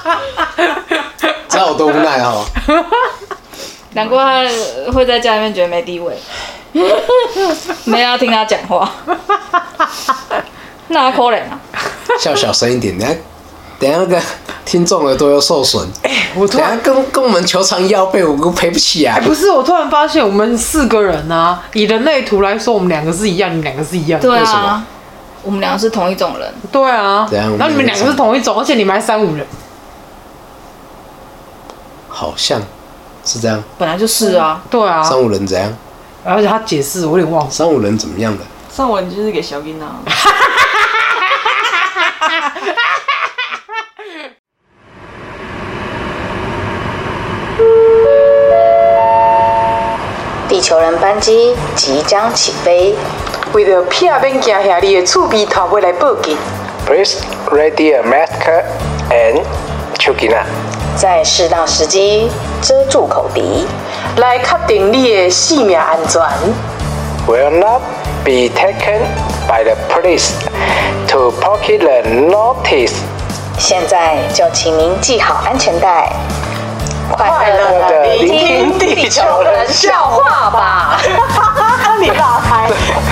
知道我多无奈哈。 难怪他会在家里面觉得没地位，没人要听他讲话，那可怜啊！ 笑小声一点，等下那个听众耳朵又受损。 我突然等下跟我们球场要费，我赔不起啊！ 不是，我突然发现我们4个人啊，以人类图来说，我们2个是一样，你们2个是一样。 对为什么啊，我们两个是同一种人。 对啊， 怎样然后你们2个是同一种，而且你们还3、5人。 好像是这样。 本来就是啊。 对啊， 3、5人怎样而且他解释我有点忘了。 ？3、5人怎么样的？ 上文就是给小金啊。 地球人班机即将起飞。 为了避免惊吓你的厝边头尾来报警， Please ready a mask and chukina。 在适当时机遮住口鼻， 来确定你的性命安全。 Will not be taken by the police to pocket the notice。 现在就请您系好安全带，快乐的聆听地球人笑话吧。你打开。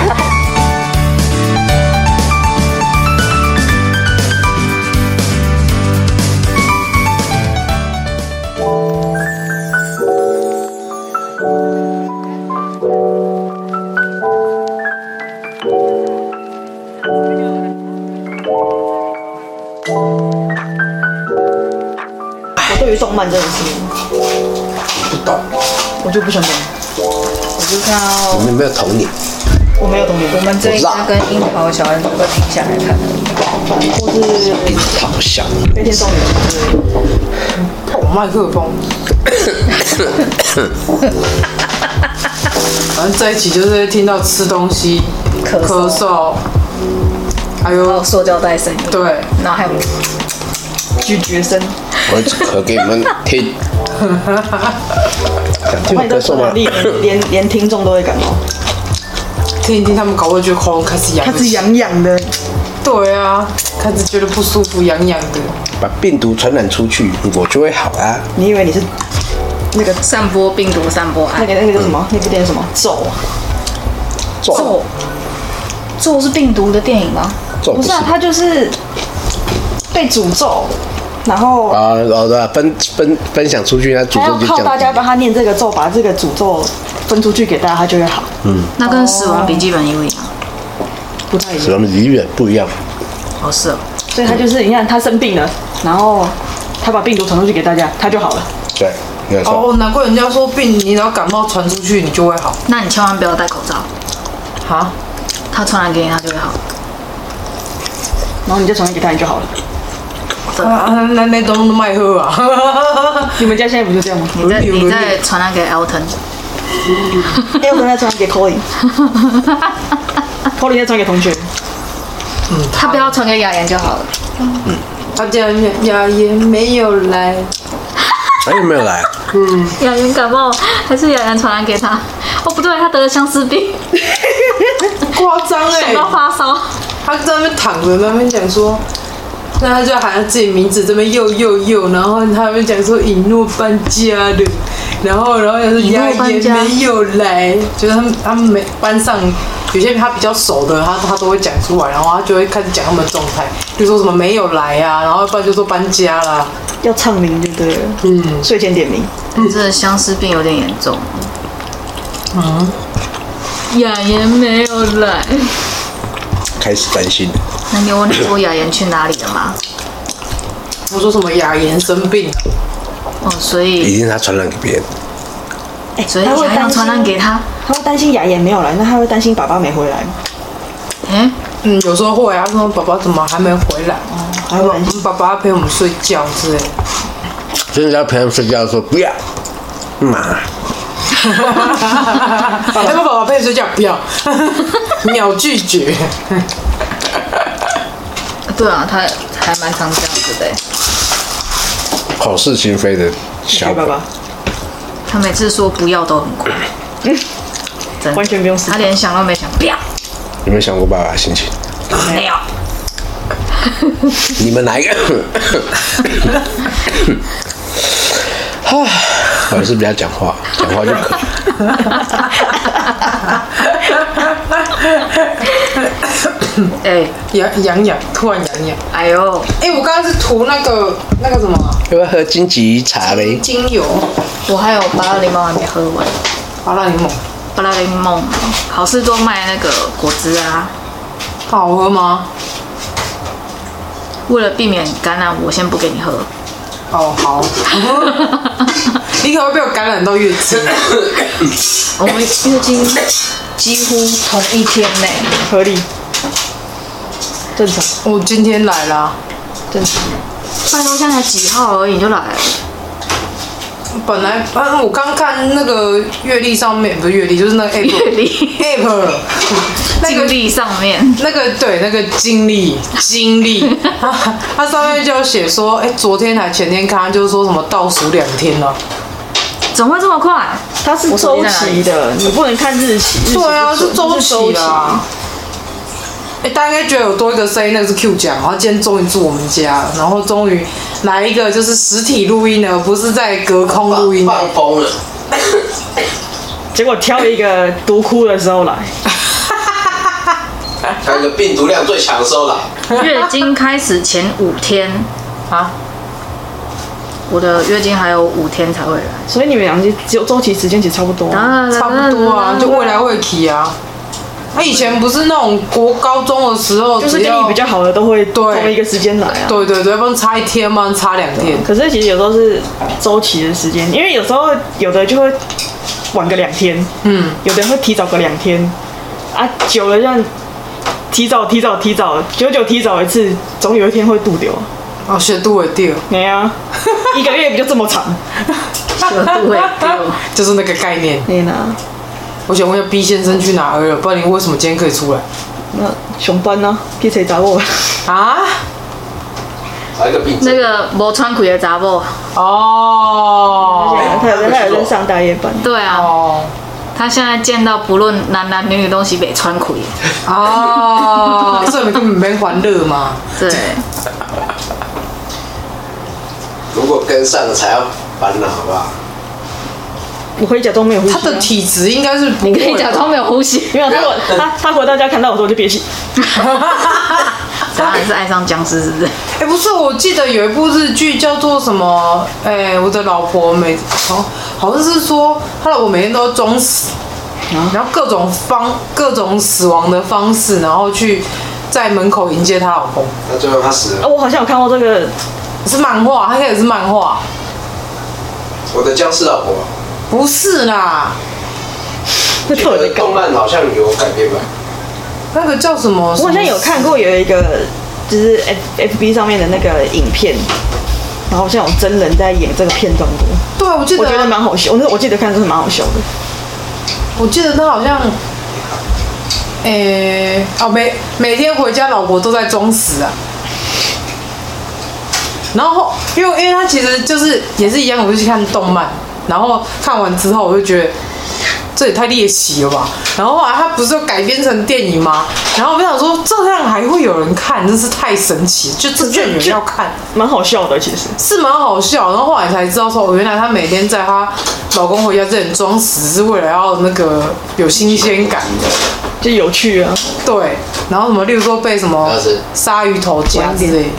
我对于动漫这件事情不懂， 我就不想懂。我就看到你们有没有童年？ 我没有童年，我们这一家跟樱桃的小孩子会停下来看，或是好像。 飞天少女之类的。 哦，麦克风。反正这一期就是听到吃东西、咳嗽，还有塑胶袋声音， 对， 然后还有咀嚼声。 我只可给你们听。想听我咳嗽吗？ 连听众都会感冒， 听一听他们搞，我觉得喉咙开始痒， 它是痒痒的。 对啊，开始觉得不舒服，痒痒的。 把病毒传染出去，我就会好啊。 你以为你是那个散播病毒、散播爱？那个叫什么？那部电影什么？咒是病毒的电影吗？ 咒不是啊，它就是被诅咒。然后对，分享出去，那诅他要咒就降低靠大家帮他念这个咒，把这个诅咒分出去给大家，他就会好。 那跟《死亡笔记本》一不一样？ 不太一样。 死亡笔记本不一样。 哦，是哦。 所以他就是你看他生病了，然后他把病毒传出去给大家，他就好了。 对，没有错。 哦，难怪人家说病，你只要感冒传出去，你就会好。 那你千万不要戴口罩， 哈？ 他传染给你，他就会好。 然后你就传染给他，你就好了。 那都卖喝啊！ 你们家现在不就这样吗？ 你在传染给 Elton， Elton 在传染给 Colin，Colin 在传给同学。 他不要传给雅妍就好了。 他家雅妍没有来， 还有没有来？ 雅妍感冒还是雅妍传染给他？哦，不对，他得了相思病， 夸张哎！ 想到发烧。 他在那边躺着，那边讲说。那他就喊他自己名字，这边又，然后他们讲说尹诺搬家了，然后他说雅妍没有来，就是他们没班上有些他比较熟的，他都会讲出来，然后他就会开始讲他们的状态，就说什么没有来啊，然后不然就说搬家啦， 要唱名就对了。睡前点名。 这相思病有点严重。雅妍没有来。 开始担心了。 那你有问过雅妍去哪里了吗？ 我说什么雅妍生病了， 哦，所一以定是他传染给别人。 所以雅妍传染给他。 他会担心雅妍没有来，那他会担心爸爸没回来吗？ 有时候会啊，他说爸爸怎么还没回来？ 还会担心爸爸要陪我们睡觉之类的。 真的要陪他们睡觉，说不要，妈。 爸爸陪你睡觉，不要，秒拒绝。 对啊，他还蛮常这样子的。 口是心非的小爸爸， 他每次说不要都很快，真的完全不用思考他连想都没想，不要， 有没有想过爸爸的心情？ 没有。 你们哪一个？我还是不要讲话，讲话就可以。 痒，突然痒。 哎呦， 我刚刚是涂那个什么？ 要不要喝金桔茶嘞？ 精油。 我还有芭乐柠檬还没喝完。 芭乐柠檬， 好事多卖那个果汁啊。 好喝吗？ 为了避免感染，我先不给你喝。 哦，好。你可能会被我感染到月经。 我们月经几乎同一天呢， 合理，正常。 我今天来啦， 正常。 拜托，现在才几号而已你就来了。 本来我刚看那个月历上面，不是月历，就是那个 app 那个经历上面那个经历，它上面就有写说，昨天还前天看，就是说什么倒数2天了。 怎么会这么快？ 它是周期的，你不能看日期。 对啊，是周期啊。大家应该觉得有多一个声音，那个是 Q 奖，然后今天终于住我们家了，然后终于来一个就是实体录音了，不是在隔空录音。 放风了。 结果挑一个毒哭的时候来。 挑一个病毒量最强的时候来。 月经开始前5天啊。 我的月经还有5天才会来， 所以你们俩周期时间其实差不多。 差不多啊，就未来会期啊。以前不是那种国高中的时候， 就是跟你比较好的都会同一个时间来啊。 对，要不然差1天嘛，差2天。 可是其实有时候是周期的时间，因为有时候有的就会晚个2天，有的人会提早个2天，久了这样提早，久提早一次，总有一天会度掉。 血度会掉。 没啊，1个月不就这么长？ 血度会掉， 就是那个概念。 对啦。 我想问一下 B 先生去哪儿了？不然你为什么今天可以出来？ 那上班啊，去找查某啊？ 那个没穿裤的查某。 哦。 他有在上大夜班。 对啊。哦。他现在见到不论男女都是没穿裤。 哦。所以你根本没还乐嘛。 对。 如果跟上了才要烦恼，好不好？ 我可以假装没有呼吸。 他的体质应该是不会。 你可以假装没有呼吸。 没有，他回到家看到我说我就憋气。 当然是爱上僵尸，是不是？ 不是，我记得有一部日剧叫做什么？我的老婆好像是说他老婆每天都要装死，然后各种死亡的方式，然后去在门口迎接他老公。 那最后他死了。 我好像有看过这个， 是漫画，他也是漫画。 我的僵尸老婆。 不是啦， 这个动漫好像有改编吧？ 那个叫什么？ 我好像有看过有一个，就是 FB 上面的那个影片，然后好像有真人在演这个片段过。 对，我觉得蛮好笑。我记得看真的蛮好笑的。 我记得他好像，每天回家老婆都在装死啊。然后因为他其实就是也是一样，我就去看动漫。然后看完之后，我就觉得这也太猎奇了吧。然后后来他不是改编成电影吗？然后我就想说，这样还会有人看，真是太神奇，就真的有人要看， 蛮好笑的，其实是蛮好笑。然后后来才知道说，原来她每天在她老公回家之前装死，是为了要那个有新鲜感的， 就有趣啊。 对，然后什么，例如说被什么鲨鱼头夹之类。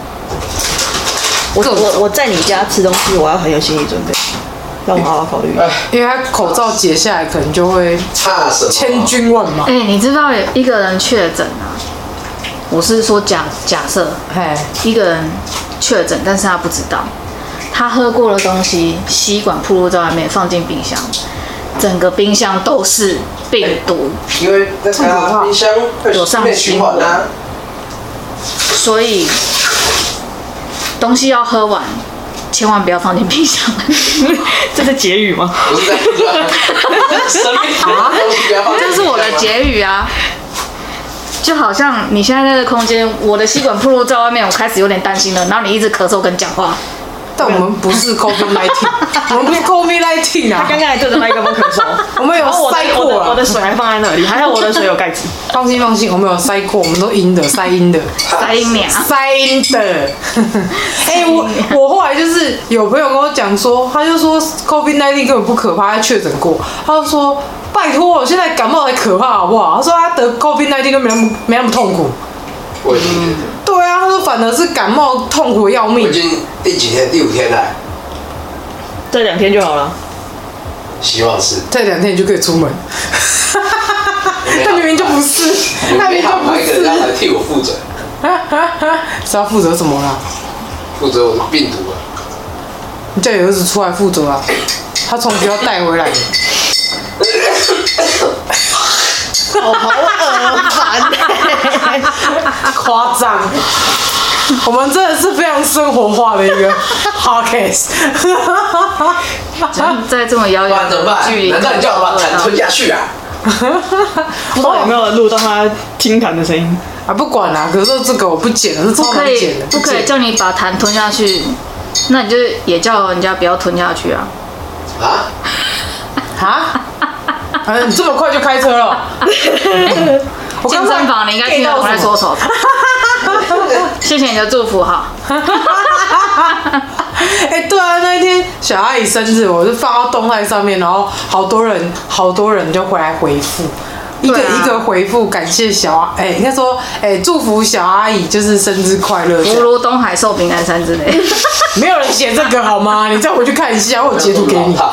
我在你家吃东西，我要很有心理准备。让我好好考虑， 因为他口罩解下来，可能就会千军万马。 你知道有一个人确诊啊？我是说假设，一个人确诊，但是他不知道，他喝过的东西，吸管暴露在外面，放进冰箱，整个冰箱都是病毒， 因为那个冰箱有上新闻啊，所以东西要喝完。千万不要放进冰箱， 这是结语吗？ 不是这样子啊！ 这是我的结语啊！就好像你现在在这个空间，我的吸管暴露在外面，我开始有点担心了。然后你一直咳嗽跟讲话， 但我们不是 COVID-19， 我们不是 COVID-19 啊。 他刚刚还对着麦克风咳嗽， 我们有塞过了， 我的水还放在那里，还好我的水有盖子。 放心，我们有塞过，我们都阴的，塞阴的。 塞阴娘， 塞阴的。我后来就是有朋友跟我讲说，他就说 COVID-19 根本不可怕，他确诊过，他就说拜托，我现在感冒才可怕好不好？他说他得 COVID-19 都没那么痛苦。 我已经对啊，他说反而是感冒痛苦要命。 我已经第几天？第5天了。 这2天就好了。 希望是。 这2天你就可以出门。他明明就不是，他明明就不是。 一个人来替我负责。 是要负责什么啦？ 负责我的病毒啊！ 你叫你儿子出来负责啊！他从学校带回来的。 好恶烦， 夸张。我们真的是非常生活化的一个 podcast。 在这么遥远的距离， 难道你叫我把痰吞下去啊？ 不知道有没有录到他听痰的声音啊？不管啦，可是这个我不剪了，是超难剪的。 不可以叫你把痰吞下去，那你就也叫人家不要吞下去啊。 你这么快就开车了？ 健身房你应该听到我在说什么。谢谢你的祝福哈。 对啊，那一天小阿姨生日，我就放到动态上面，然后好多人就回来回复，一个回复感谢应该说祝福小阿姨就是生日快乐， 福如东海寿比南山之类。 没有人写这个好吗？你再回去看一下，我有截图给你。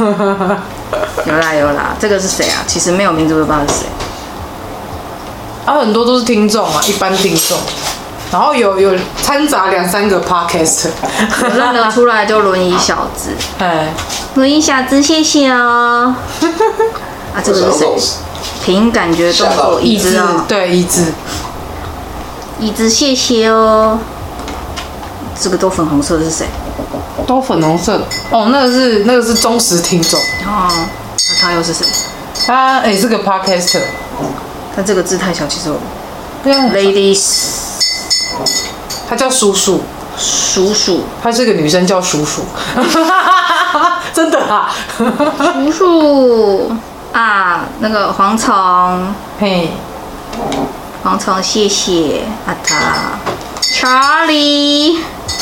有啦，这个是谁啊？其实没有名字，我也不知道是谁。 很多都是听众啊，一般听众，然后有掺杂2-3个 podcast， 我认得出来就轮椅小子。轮椅小子，谢谢哦。这个是谁？凭感觉动作，椅子啊， 对，椅子， 谢谢哦。这个都粉红色的是谁？ 都粉红色哦，那个是忠实听众哦。那他又是谁？ 他是个 podcaster。 但这个字太小，其实我 ladies， 他叫叔叔，他是个女生叫叔叔，真的啊， 叔叔啊，那个蝗虫，蝗虫，谢谢他 ，Charlie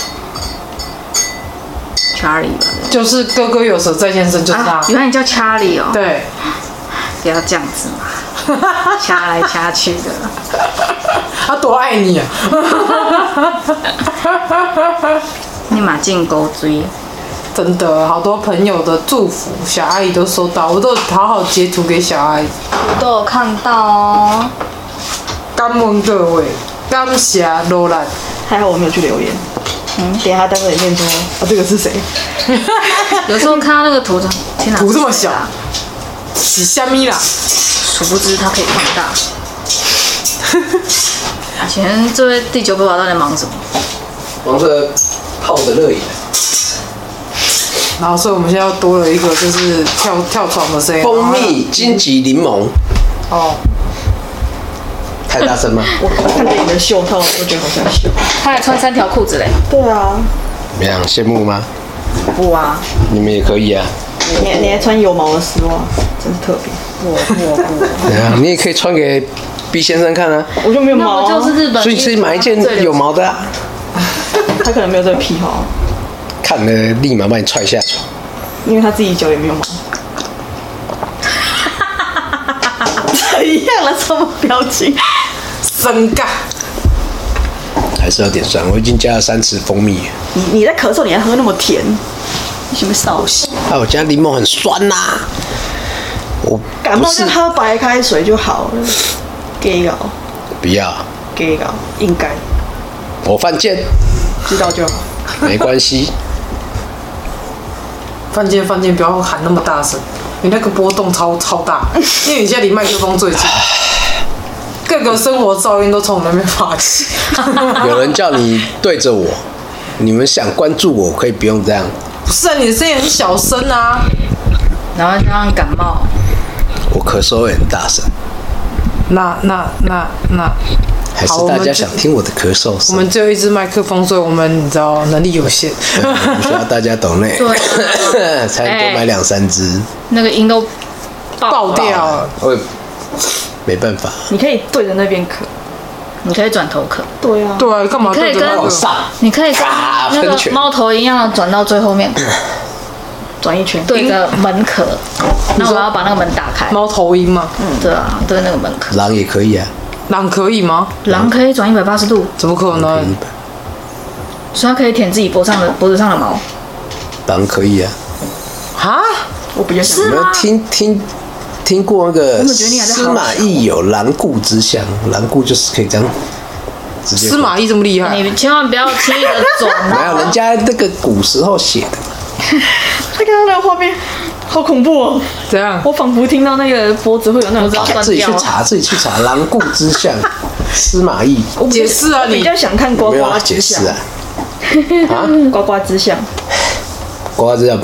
吧， 就是哥哥有蛇在先生，就是他， 原来你叫 Charlie 哦， 对， 不要这样子嘛。掐来掐去的， 他多爱你啊！ 你马进勾追， 真的好多朋友的祝福，小阿姨都收到，我都好好截图给小阿姨， 我都有看到哦。 感恩各位，感谢罗兰。 还好我没有去留言。等一下待会里面说这个是谁？ 有时候看到那个图，天哪， 图这么小，是虾米啦？ 殊不知它可以放大。以前这位第9宝到底在忙什么？ 忙着泡着热饮。 然后，所以我们现在又多了一个，就是跳床的声音。 蜂蜜荆棘柠檬。 哦。 太大声吗？ 我看着你的袖套，我觉得好想笑。 他还穿3条裤子嘞。 对啊。 怎么样？羡慕吗？ 不啊。 你们也可以啊。 你还穿有毛的丝袜，真是特别。 不。你也可以穿给 B 先生看啊。 我就没有毛， 那不就是日本？ 所以是买一件有毛的啊。 他可能没有这个癖好。 看了立马把你踹下床。 因为他自己脚也没有毛。怎样了？什么表情？ 生尬。 还是要点酸，我已经加了3匙蜂蜜。 你在咳嗽，你还喝那么甜，你什么扫兴？ 我加柠檬很酸呐。我感冒就喝白开水就好了。给搞。 不要。 给搞，应该。 我犯贱。 知道就好。 没关系。 犯贱，不要喊那么大声，你那个波动超大，因为你现在离麦克风最近。各个生活噪音都从那边发起。 有人叫你对着我，你们想关注我可以不用这样。 不是啊，你的声音很小声啊。 然后加上感冒。 我咳嗽也很大声。 那还是大家想听我的咳嗽声？ 我们只有一支麦克风，所以我们你知道能力有限， 不需要大家抖内，才多买2-3支。 那个音都爆掉了， 没办法。 你可以对着那边咳， 你可以转头咳。 对啊， 对啊，干嘛对着那个？ 你可以跟那个猫头鹰一样转到最后面， 转一圈， 对着门咳。那我要把那个门打开。 猫头鹰吗？ 对啊，对那个门咳。 狼也可以啊。 狼可以吗？ 狼可以转180度， 怎么可能？ 所以它可以舔自己脖子上的毛。 狼可以啊。 啊？ 我比较想有没有听过那个司马懿有狼顾之相？狼顾就是可以这样直接。 司马懿这么厉害？ 你千万不要轻易的转。 没有，人家那个古时候写的嘛。 他看到那个画面，好恐怖哦！ 怎样？ 我仿佛听到那个脖子会有那种断掉。 自己去查，狼顾之相，司马懿。 解释啊， 你比较想看呱呱解释啊？ 呱呱之相， 呱呱之相。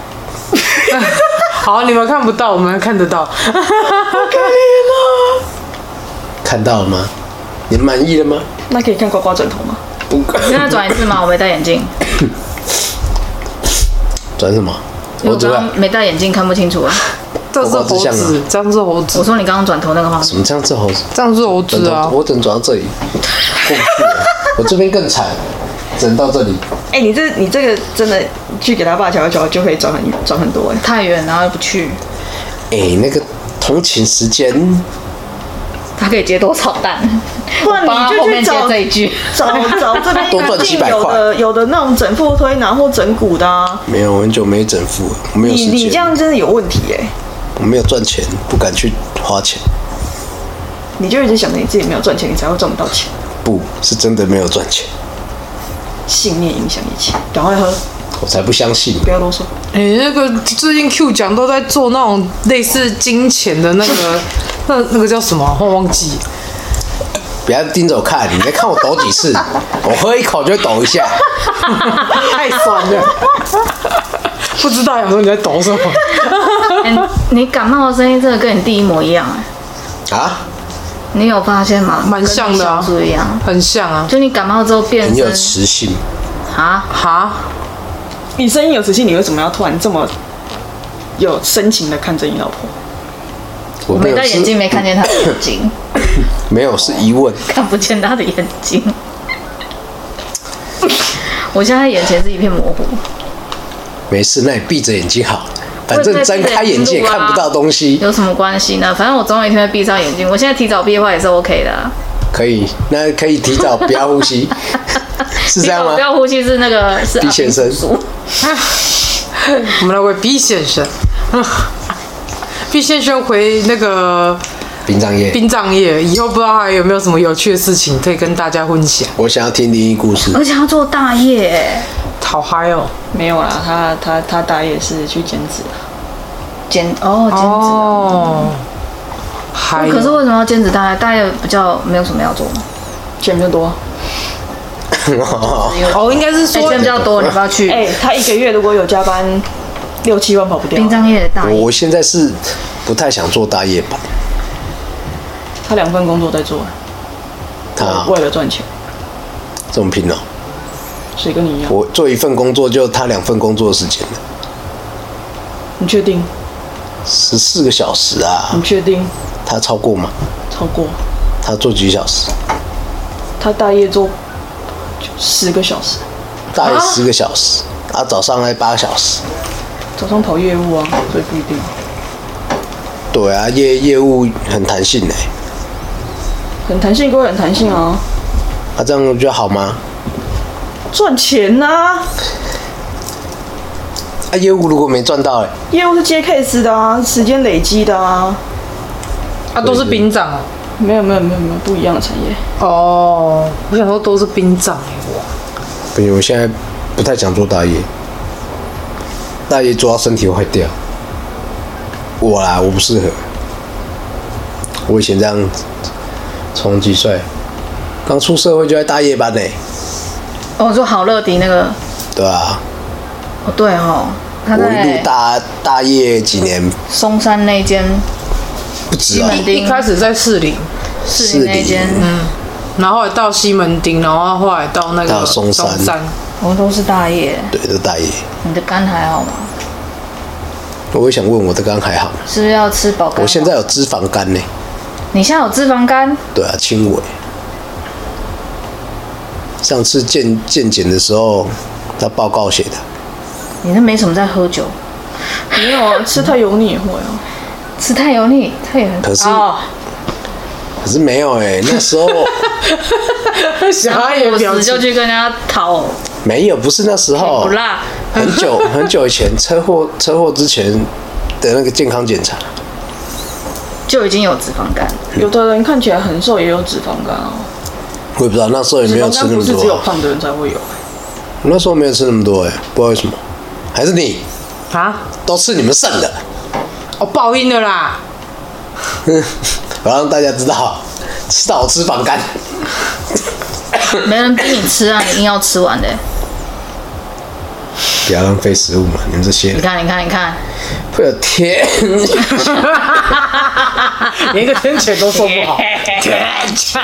好，你们看不到，我们看得到。好可怜哦！ 看到了吗？你满意了吗？ 那可以看呱呱转头吗？ 不可以。 现在转一次吗？我没戴眼镜。 转什么？ 我刚刚没戴眼镜，看不清楚啊。 这是猴子，这样是猴子。 我说你刚刚转头那个方式。 什么这样是猴子？ 这样是猴子啊！ 我只能转到这里，过不去了。我这边更惨，只能到这里。 哎，你这个真的去给他爸瞧一瞧，就可以转很多哎。 太远，然后又不去。 哎，那个通勤时间， 他可以接多少蛋？ 不然你就去找这一句， 找这边多赚700块。 有的那种整副推拿或整骨的啊。 没有，很久没整副了，我没有时间。 你这样真的有问题哎！ 我没有赚钱，不敢去花钱。 你就一直想着你自己没有赚钱，你才会赚不到钱。 不是真的没有赚钱， 信念影响一切。赶快喝， 我才不相信。 不要啰嗦。 那个最近 Q 奖都在做那种类似金钱的那个，那个叫什么？我忘记。 不要盯着我看，你在看我抖几次？我喝一口就会抖一下， 太酸了。不知道有时候你在抖什么？ 你感冒的声音真的跟你弟一模一样哎。 啊？ 你有发现吗？ 蛮像的啊， 一样， 很像啊。 就你感冒之后变声， 很有磁性。 哈？ 你声音有磁性，你为什么要突然这么有深情的看着你老婆？ 我没戴眼镜，没看见他的眼睛。 没有，是疑问。 看不见他的眼睛。我现在眼前是一片模糊。 没事，那你闭着眼睛好。反正睁开眼睛也看不到东西， 有什么关系呢？反正我总有一天会闭上眼睛。我现在提早闭的话也是 OK 的啊。 可以，那可以提早不要呼吸，是这样吗？ 不要呼吸是那个是毕先生。 我们来为毕先生，毕先生回那个殡葬业，以后不知道还有没有什么有趣的事情可以跟大家分享。 我想要听灵异故事， 而且要做大业， 好嗨哦！ 没有啦，他大爷是去兼职啊， 兼职。 嗨。 可是为什么要兼职大业？大业比较没有什么要做吗？ 钱比较多。 应该是说钱比较多，你不要去。 他一个月如果有加班6-7万跑不掉。 殡葬业的大业， 我现在是不太想做大夜班。 他2份工作在做，他为了赚钱， 这么拼哦。 谁跟你一样？ 我做一份工作就他2份工作的时间了。 你确定 ？14个小时啊！ 你确定？ 他超过吗？ 超过。 他做几小时？ 他大夜做10个小时。 大夜10个小时，早上还8小时。 早上跑业务啊，所以不一定。 对啊，业务很弹性哎。 很弹性归很弹性啊。 这样就好吗？ 赚钱啊！ 业务如果没赚到业务是接 case 的啊，时间累积的啊。 都是殡葬啊？ 没有，不一样的产业。 我想说都是殡葬不行，我现在不太想做大业，大业做到身体会坏掉。我不适合。我以前这样，从几岁，刚出社会就在大夜班呢。 做好乐迪那个。 对啊。 对哦， 我一路大夜几年。 松山那间。 不止啊。 一开始在士林那间， 然后后来到西门町，然后后来到那个松山。 我都是大叶。 对，都大叶。 你的肝还好吗？ 我也想问我的肝还好吗？ 是不是要吃保肝？ 我现在有脂肪肝呢。 你现在有脂肪肝？ 对啊，轻微。上次健检的时候，他报告写的。 你那没什么在喝酒？ 没有啊，吃太油腻也会啊。 吃太油腻，它也很。 可是没有那时候小孩也表情就去跟人家讨。 没有，不是那时候， 不辣。 很久以前，车祸之前的那个健康检查就已经有脂肪肝。 有的人看起来很瘦也有脂肪肝啊。 我也不知道，那时候也没有吃那么多。 脂肪肝不是只有胖的人才会有。 我那时候没有吃那么多不知道为什么，还是你啊？ 都吃你们剩的。 报应了啦！ 我让大家知道，吃到我脂肪肝。 没人逼你吃啊，你硬要吃完的。 不要浪费食物嘛，你们这些人。 你看， 会有天， 连个天谴都说不好。天谴。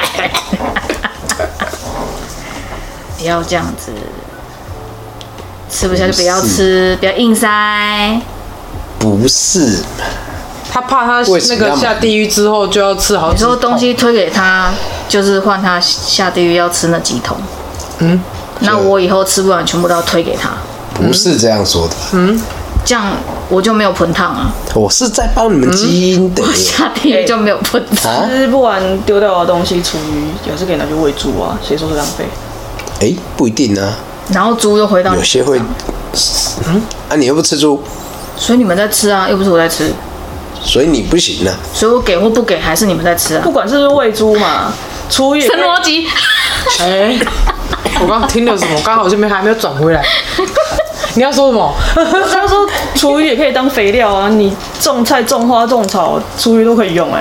不要这样子，吃不下就不要吃，不要硬塞。 不是， 他怕他那个下地狱之后就要吃好几桶。 你说东西推给他，就是换他下地狱要吃那几桶。那我以后吃不完，全部都要推给他。 不是这样说的。 这样我就没有盆烫啊。 我是在帮你们基因的。 下地狱就没有盆烫。 吃不完丢掉的东西，厨余也是可以拿去喂猪啊，谁说是浪费？ 不一定啊。 然后猪又回到有些会。你又不吃猪。 所以你们在吃啊，又不是我在吃。 所以你不行啊。 所以我给或不给，还是你们在吃啊。 不管是不是喂猪嘛，厨余。 什么逻辑？ 我刚听了什么？刚好这边还没有转回来。你要说什么？ 他说厨余也可以当肥料啊，你种菜、种花、种草，厨余都可以用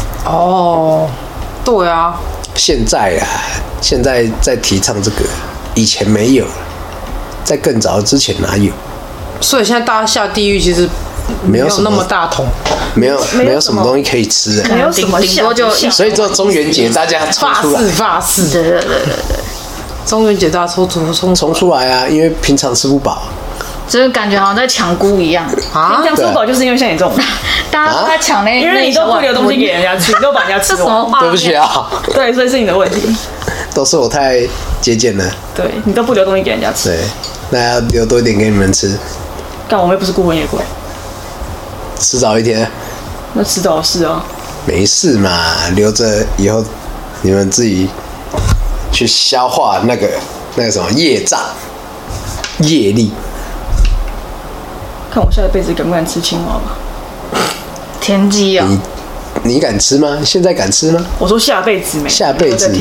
对啊。 现在在提倡这个，以前没有，在更早之前哪有？ 所以现在大家下地狱其实没有那么大桶， 没有什么东西可以吃没有什么顶多就。 所以做中元节大家抽出来。 发誓。 对。 中元节大家抽出来啊，因为平常吃不饱。 就是感觉好像在抢菇一样啊！平常吃不饱就是因为像你这种， 大家都在抢那， 因为你都不留东西给人家吃，你都把人家吃完。 对不起啊。 对，所以是你的问题。 都是我太节俭了。 对你都不留东西给人家吃。 对，那要留多一点给你们吃。 但我们又不是孤魂野鬼。 迟早一天。 那迟早的事啊。 没事嘛，留着以后你们自己去消化那个什么业障、业力。 看我下一辈子敢不敢吃青蛙吧。 田鸡啊！ 你敢吃吗？现在敢吃吗？ 我说下辈子没。 下辈子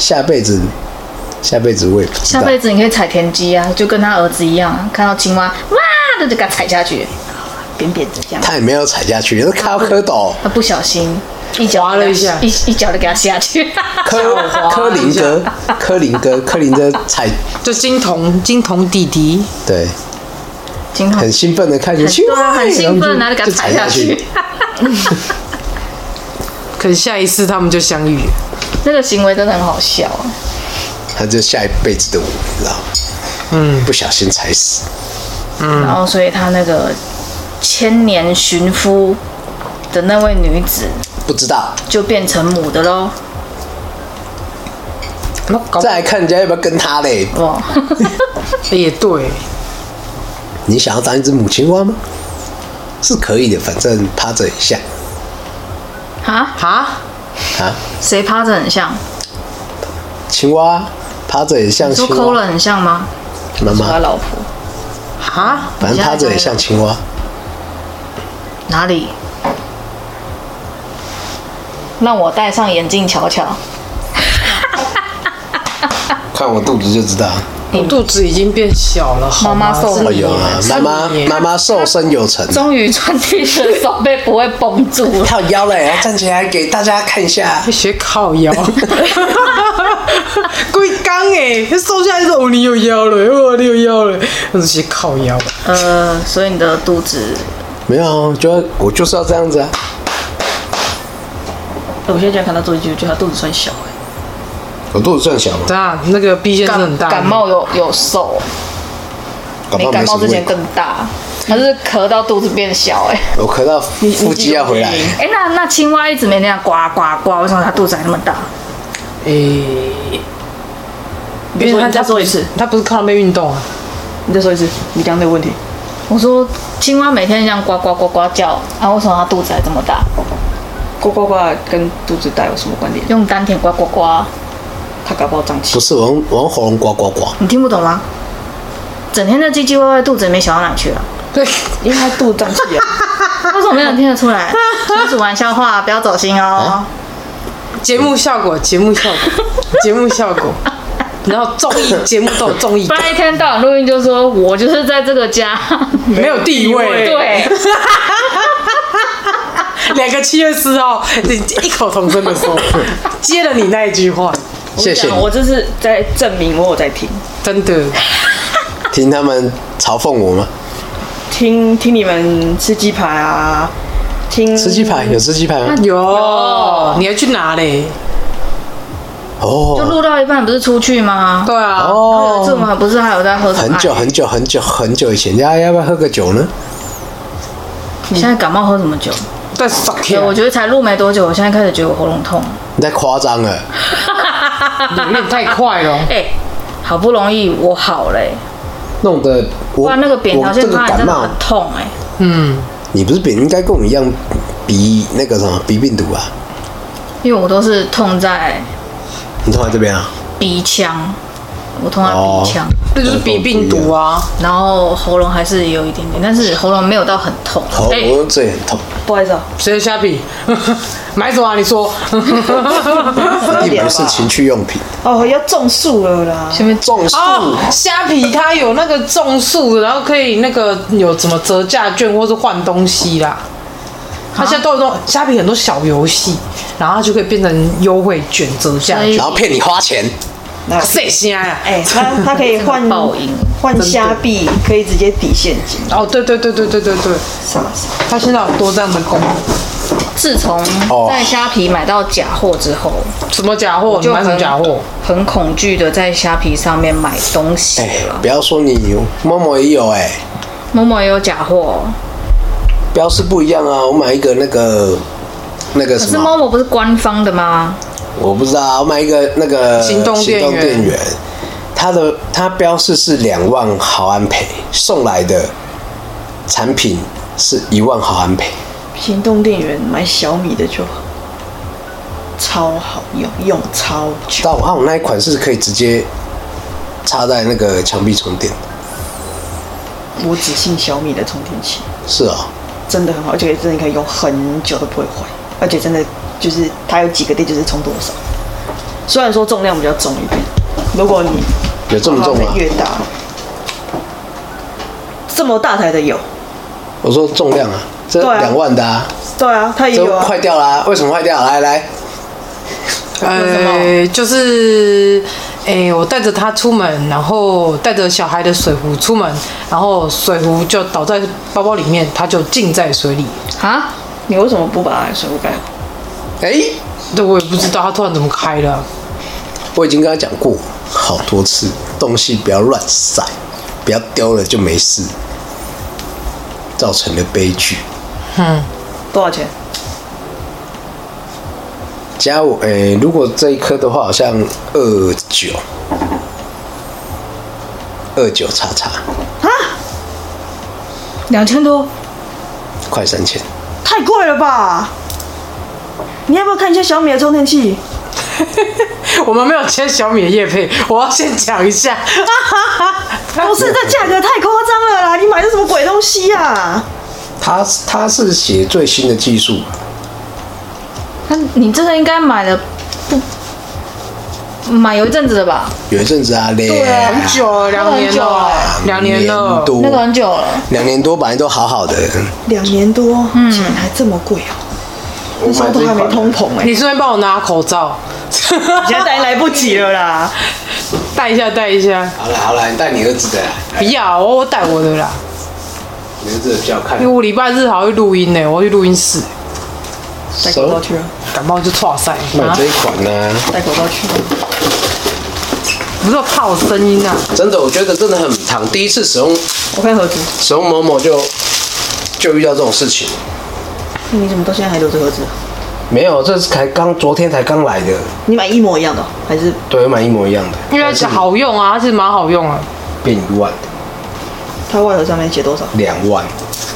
我也不知道。 下辈子你可以踩田鸡啊，就跟他儿子一样，看到青蛙哇的就给他踩下去，扁扁的这样。 他也没有踩下去，是靠蝌蚪。 他不小心一脚滑了一下， 一脚就给他下去。 柯林哥踩就金童弟弟。 对。很兴奋的看着去， 对啊，很兴奋，然后就给他踩下去。 可是下一次他们就相遇了。 那个行为真的很好笑啊。 他就下一辈子的我，你知道吗？不小心踩死。 然后，所以他那个千年寻夫的那位女子， 不知道就变成母的喽。 再来看人家要不要跟他嘞？ 哇， 也对。 你想要当一只母青蛙吗？是可以的，反正趴着很像。 谁趴着很像？ 青蛙趴着也像青蛙。 说抠了很像吗？ 妈妈。 他老婆。 反正趴着也像青蛙。 哪里？让我戴上眼镜瞧瞧。 看我肚子就知道。 我肚子已经变小了， 妈妈瘦了。有啊，妈妈瘦身有成。 终于穿 T 恤的手背不会绷住了。 靠腰了，要站起来给大家看一下。 学靠腰。龟缸瘦下来说你有腰了，你有腰了，那是学靠腰。 所以你的肚子没有啊，我就是要这样子啊。 我现在看他做一句，觉得他肚子算小我肚子算小吗？ 真的，那个 B 先生很大。 感冒有瘦，没感冒之前更大，他是咳到肚子变小我咳到腹肌要回来。 那青蛙一直每天呱呱呱，为什么它肚子还那么大？ 因为他再说一次，他不是靠那边运动啊。 你再说一次，你刚刚那个问题。 我说青蛙每天这样呱呱呱呱叫，为什么它肚子还这么大？ 呱呱呱跟肚子大有什么关联？ 用丹田呱呱呱， 它搞不好胀气。 不是，我用喉咙呱呱呱。 你听不懂吗？整天的唧唧歪歪，肚子里面小到哪去了？ 对， 因为它肚子胀气啊。 为什么没有人听得出来？纯属玩笑话，不要走心哦。 节目效果。然后综艺节目都有综艺， 不然一天到晚录音就说我就是在这个家没有地位。 对， 2个7月4号，你异口同声的说，接了你那一句话， 谢谢你。 我这是在证明我有在听， 真的。 听他们嘲讽我吗？ 听你们吃鸡排啊， 吃鸡排有吃鸡排吗？ 有，你要去哪嘞？ 就录到一半，不是出去吗？ 对啊。 有一次我们不是还有在喝什么？ 很久以前，要不要喝个酒呢？ 你现在感冒喝什么酒？ 在少对，我觉得才录没多久，我现在开始觉得我喉咙痛。 你太夸张了， 有点太快了。 好不容易我好了， 弄得哇，那个扁桃腺发炎真的很痛你不是应该跟我一样鼻那个什么鼻病毒啊？ 因为我都是痛在。 你痛在这边啊？ 鼻腔，我痛在鼻腔， 那就是鼻病毒啊。 然后喉咙还是有一点点，但是喉咙没有到很痛。 喉咙这也很痛。 不好意思啊， 谁的虾皮？买什么啊？你说？ 一不是情趣用品。 要种树了啦。 前面种树。 虾皮它有那个种树，然后可以那个有什么折价券或是换东西啦。它现在都有那种虾皮很多小游戏，然后它就可以变成优惠券、折价券， 然后骗你花钱。 谁虾呀？ 它可以换虾币，可以直接抵现金。 哦，对，它现在有多这样的功能。 自从在虾皮买到假货之后， 什么假货？你买什么假货？ 很恐惧的在虾皮上面买东西了。 不要说你，Momo也有 Momo也有假货。 标示不一样啊！我买一个那个什么？可是 Momo 不是官方的吗？ 我不知道，我买一个那个行动电源， 它标示是2万毫安培，送来的产品是1万毫安培。 行动电源买小米的就好，超好用超久。 但我那一款是可以直接插在那个墙壁充电的。 我只信小米的充电器。 是啊。 真的很好，而且真的可以用很久都不会坏，而且真的就是它有几个电就是充多少。虽然说重量比较重一点，如果你有这么重吗？ 越大，这么大台的有。 我说重量啊，这2万的啊。 对啊，它也有啊。 坏掉啦？为什么坏掉？来。 就是我带着他出门，然后带着小孩的水壶出门，然后水壶就倒在包包里面，他就浸在水里。 啊？ 你为什么不把水壶盖好？ 这我也不知道他突然怎么开的。 我已经跟他讲过好多次，东西不要乱塞，不要丢了就没事，造成了悲剧。 多少钱？ 加我如果这一颗的话，好像29叉叉啊，2000多， 快3000， 太贵了吧？你要不要看一下小米的充电器？ 我们没有签小米的业配，我要先讲一下。 不是，这价格太夸张了啦！你买的什么鬼东西啊？ 他是写最新的技术。 你这个应该买了买有一阵子了吧？ 有一阵子啊， 很久了，2年了，2年了， 那个很久了 ，2年多本来都好好的 ，2年多，钱还这么贵哦，那时候都还没通膨你顺便帮我拿口罩， 现在戴来不及了啦， 戴一下。 好了，你带你儿子的啦。 不要，我带我的啦。 你儿子比较看。 因为我礼拜日还会录音呢，我要去录音室。 戴口罩去了， 感冒就剉赛。 买这一款呢， 戴口罩去了。 不是怕我声音啊？ 真的，我觉得真的很烫。第一次使用我看盒子， 使用某某就遇到这种事情。 你怎么到现在还留着盒子？ 没有，这是昨天才刚来的。 你买一模一样的还是？ 对，我买一模一样的。 因为它好用啊，它是蛮好用的。 变1万。 它外盒上面写多少 ？2万。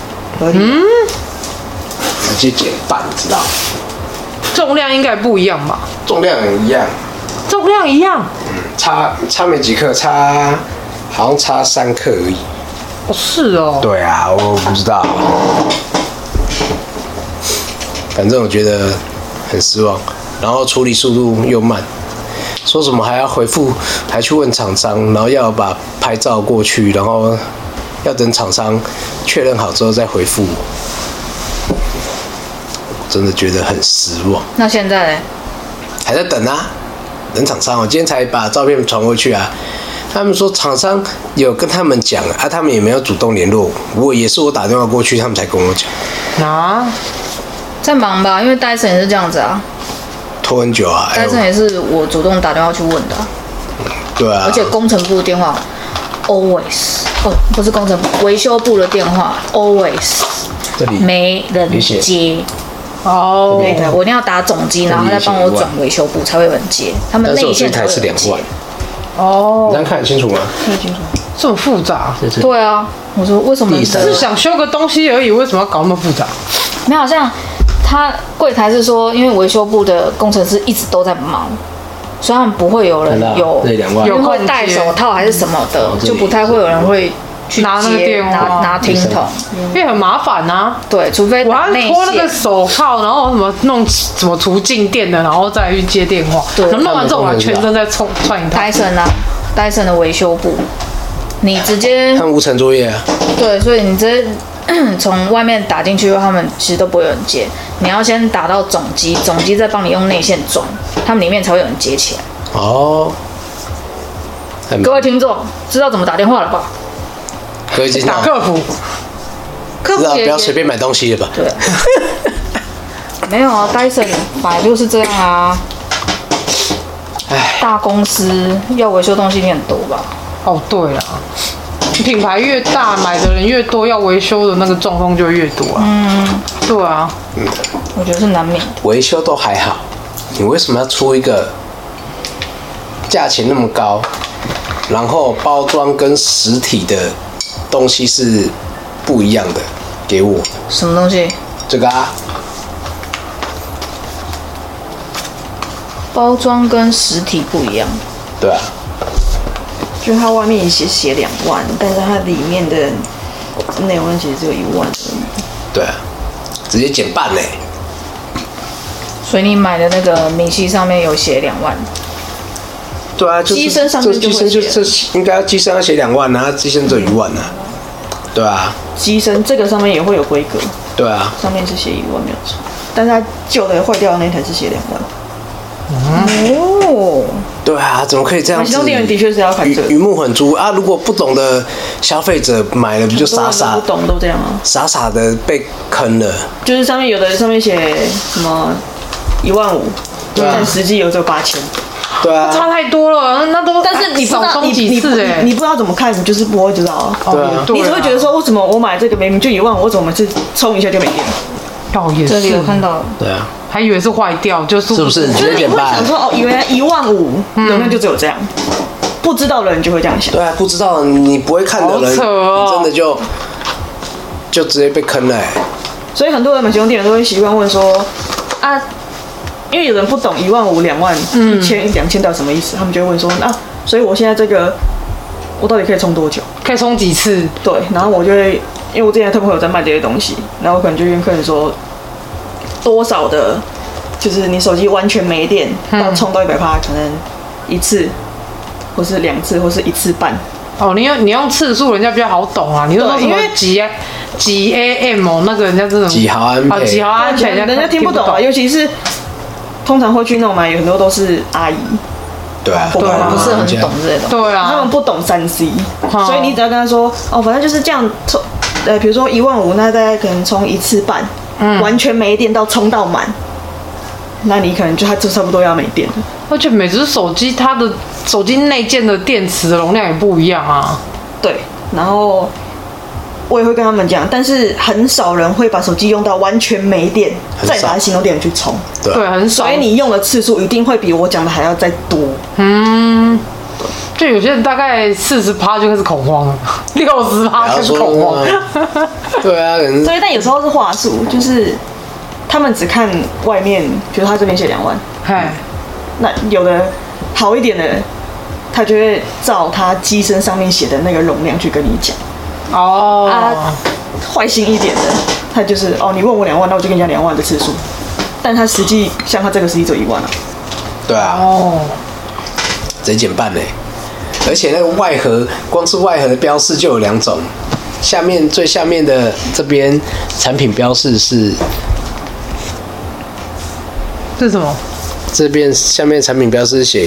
直接减半，知道？ 重量应该不一样吧？ 重量也一样。 重量一样。 差没几克，好像差3克而已。 哦，是哦。 对啊，我不知道。反正我觉得很失望，然后处理速度又慢，说什么还要回复，还去问厂商，然后要把拍照过去，然后要等厂商确认好之后再回复我。真的觉得很失望。 那现在呢？ 还在等啊，等厂商。我今天才把照片传过去啊。他们说厂商有跟他们讲啊，他们也没有主动联络我，也是我打电话过去，他们才跟我讲。 啊？ 在忙吧，因为Dyson也是这样子啊。 拖很久啊。 Dyson也是我主动打电话去问的、啊。 对啊。 而且工程部的电话 always 不是工程部，维修部的电话 always 没人接。 哦， 我一定要打总机，然后再帮我转维修部才会有人接。他们内线才会有人接。 哦， 你这样看得清楚吗？ 看得清楚。 这么复杂？ 对啊，我说为什么？ 是想修个东西而已，为什么要搞那么复杂？ 没有，像他柜台是说，因为维修部的工程师一直都在忙，所以他们不会有人有因为会戴手套还是什么的，就不太会有人会去拿那个电话拿听筒， 因为很麻烦啊。 对，除非我要脱那个手套，然后弄什么除静电的，然后再去接电话。对，弄完之后我全身再串一套。 Dyson 的维修部，你直接他们无尘作业啊。 对，所以你直接从外面打进去，他们其实都不会有人接。你要先打到总机，总机再帮你用内线转，他们里面才会有人接起来。 哦。 各位听众，知道怎么打电话了吧？ 各位听众， 打客服。 知道不要随便买东西了吧？ 对。没有啊 ，Dyson 本来就是这样啊。大公司要维修东西一定很多吧？ 哦，对了，品牌越大，买的人越多，要维修的那个状况就越多啊。对啊。 我觉得是难免的。 维修都还好，你为什么要出一个价钱那么高，然后包装跟实体的东西是不一样的给我？ 什么东西？ 这个啊。 包装跟实体不一样。 对啊。 就是它外面写2万，但是它里面的内容其实只有1万而已。 对啊，直接减半嘞。 所以你买的那个明细上面有写2万。 对啊， 机身上面就会写。 这应该机身要写2万啊，机身只有1万啊。对啊。 机身这个上面也会有规格。 对啊。 上面是写1万没有错，但是它旧的坏掉的那台是写2万。 哦， 对啊，怎么可以这样子？ 行动电源的确是要看这个， 鱼目混珠啊！如果不懂的消费者买了，不就傻傻不懂都这样啊？ 傻傻的被坑了。 就是上面有的上面写什么15000，但实际有只有8000。 对啊， 差太多了，那都。 但是你不知道你不知道怎么看，你就是不会知道啊。 对啊， 你只会觉得说，为什么我买这个明明就1万，我怎么每次充一下就没电？ 哦，也是。 这里有看到。 对啊。 还以为是坏掉，就是不是？ 就是你会想说哦，原来15000容量就只有这样，不知道的人就会这样想。 对啊，不知道你不会看的人，真的就直接被坑了。 所以很多人买行动电源都会习惯问说啊，因为有人不懂15000、2万、1000、2000到底什么意思，他们就会问说啊，所以我现在这个我到底可以充多久？ 可以充几次？ 对，然后我就会，因为我之前特别有在卖这些东西，然后我可能就跟客人说。多少的，就是你手机完全没电，到充到100%，可能1次，或是2次，或是1次半。 哦，你用次数，人家比较好懂啊。你说什么几 AM 哦，那个人家真的几毫安培， 几毫安培， 人家听不懂啊。尤其是通常会去那种买，有很多都是阿姨。 对啊， 不是很懂这种。 对啊， 他们不懂3C，所以你只要跟他说，哦，反正就是这样充，比如说15000，那大概可能充1次半。完全没电到充到满， 那你可能就它就差不多要没电了。 而且每只手机它的手机内建的电池容量也不一样啊。 对，然后我也会跟他们讲，但是很少人会把手机用到完全没电，再拿行动电源去充。 对，很少。 所以你用的次数一定会比我讲的还要再多。 就有些人大概40%就开始恐慌了，60%开始恐慌。 对啊， 所以但有时候是话术，就是他们只看外面，比如他这边写2万，那有的好一点的，他就会照他机身上面写的那个容量去跟你讲。坏心一点的，他就是你问我2万，那我就跟你讲2万的次数，但他实际像他这个实际只有1万啊。 对啊。直接减半嘞。而且那个外盒，光是外盒的标示就有2种，最下面的这边产品标示是什么？ 这边下面产品标示写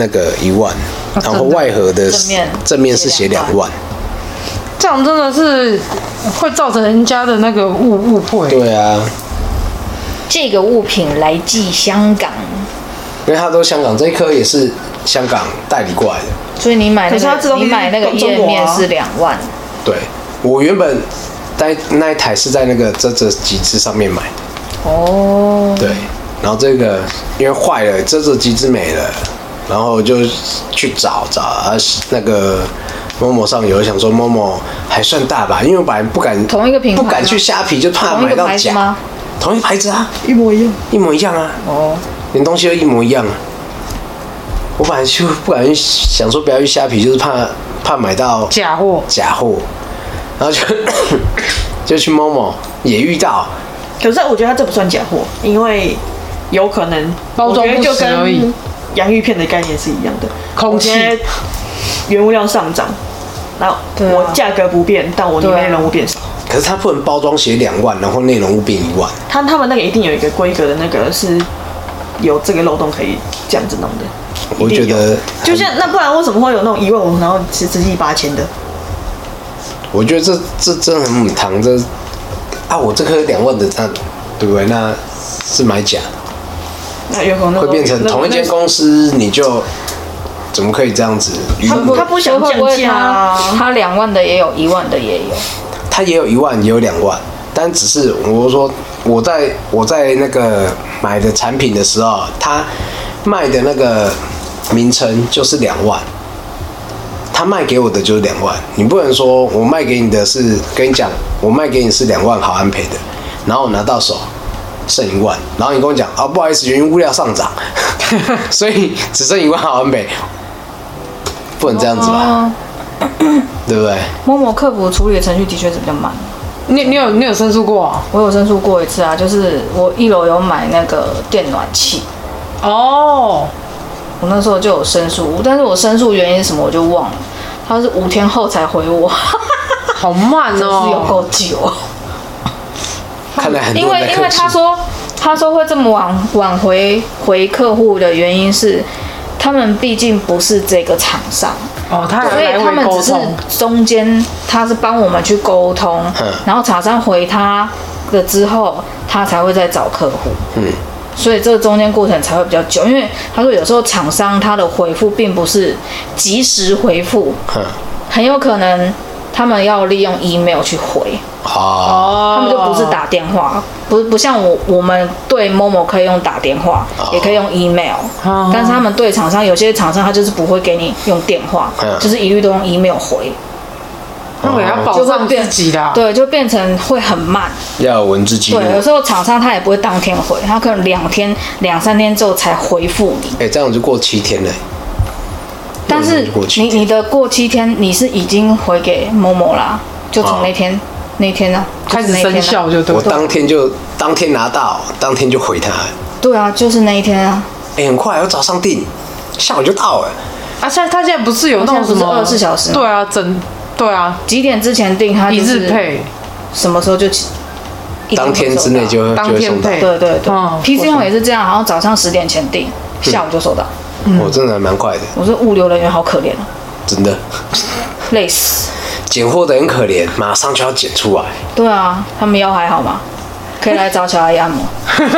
1万，然后外盒的正面是写2万。 这样真的是会造成人家的那个误会。 对啊。 这个物品来自香港， 因为它都香港，这一颗也是香港代理过来的。 所以你买那个页面是2万。 对，我原本那一台是在那个这机制上面买的。对，然后这个因为坏了，这机制没了，然后就去找那个Momo上有想说Momo还算大吧，因为我本来不敢同一个品牌， 不敢去虾皮，就怕买到假。同一个牌子啊， 一模一样啊。连东西都一模一样啊。我本来就不敢想说不要去虾皮，就是怕买到假货， 然后就去 Momo 也遇到。 可是我觉得它这不算假货，因为有可能包装不实而已。 洋芋片的概念是一样的， 空气原物料上涨，然后我价格不变，但我里面内容物变少。 可是它不能包装写2万，然后内容物变1万。 他们那个一定有一个规格的那个是有这个漏洞可以这样子弄的。 我觉得就像那不然为什么会有那种15000，然后实际8000的？ 我觉得这真的很母汤，我这颗2万的，那对不对？那是买假的。 那有可能会变成同一间公司，你就怎么可以这样子？ 他不想降价， 他2万的也有，1万的也有。 他也有1万，也有2万，但只是我说我在那个买的产品的时候，他卖的那个名称就是2万，他卖给我的就是2万，你不能说我卖给你的是跟你讲，我卖给你是2万毫安培的，然后我拿到手剩1万，然后你跟我讲不好意思，原物料上涨，所以只剩1万毫安培，不能这样子吧？对不对 ？Momo客服处理的程序的确是比较慢。 你有申诉过啊？ 我有申诉过一次啊，就是我1楼有买那个电暖器。我那时候就有申诉，但是我申诉原因是什么我就忘了，他是5天后才回我， 好慢哦， 真是有够久。 看来很多人在因为他说会这么晚回客户的原因是，他们毕竟不是这个厂商。所以他们只是中间，他是帮我们去沟通，然后厂商回他了之后，他才会再找客户。所以这个中间过程才会比较久，因为他说有时候厂商他的回复并不是及时回复，很有可能他们要利用 email 去回。他们就不是打电话，不像我们对 Momo 可以用打电话，也可以用 email，但是他们对厂商，有些厂商他就是不会给你用电话，就是一律都用 email 回。 那我要保障自己的。 对，就变成会很慢。 要有文字记录。 对，有时候厂商他也不会当天回，他可能2天、2-3天之后才回复你。 这样就过7天了。 但是你的过7天，你是已经回给 Momo 啦，就从那天呢开始生效就对。 我当天拿到，当天就回他。 对啊，就是那一天啊。 很快，我早上订，下午就到了。 他现在不是有那种什么 24小时？ 对啊，对啊， 几点之前订，他就是一日配， 什么时候就当天之内就会送到。 对，PC Home 也是这样，好像早上10点前订，下午就收到。 我真的还蛮快的。 我说物流人员好可怜哦。 真的。 累死。 拣货的很可怜，马上就要拣出来。 对啊，他们腰还好吗？可以来找小阿姨按摩。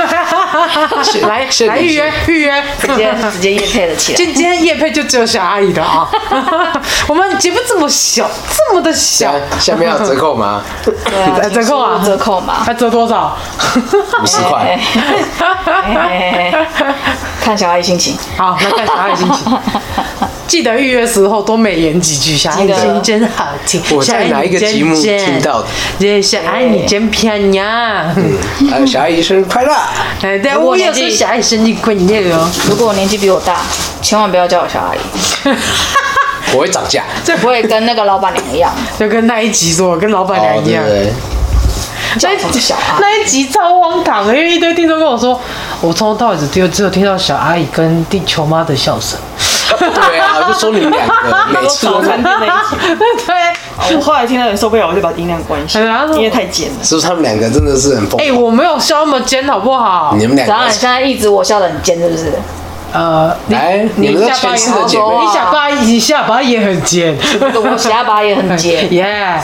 来预约， 直接业配了起来。 今天业配就只有小阿姨的啊。我们节目这么小，这么的小， 下面要折扣吗？ 对啊， 折扣啊， 折扣嘛。 还折多少 ？50块。 看小阿姨心情。 好，那看小阿姨心情。记得预约时候多美言几句，小阿姨声真好听。 我在哪一个节目听到的？ 对，小阿姨你真漂亮。 还有小阿姨生日快乐！ 哎，对，我也是小阿姨生日快乐哦。 如果我年纪比我大，千万不要叫我小阿姨。 我会涨价， 这不会跟那个老板娘一样， 就跟那一集说，跟老板娘一样。那一集超荒唐的，因为一堆听众跟我说，我从头到尾只有听到小阿姨跟地球妈的笑声。 对啊，就说你们两个每次都餐店那一集。 对， 我后来听到有点受不了，我就把音量关小，因为太尖了。 是不是他们两个真的是很疯？ 我没有笑那么尖，好不好？ 你们两个， 然后你现在一直我笑得很尖，是不是？ 来，你们的前世的姐妹， 你下巴也很尖， 我下巴也很尖， 耶。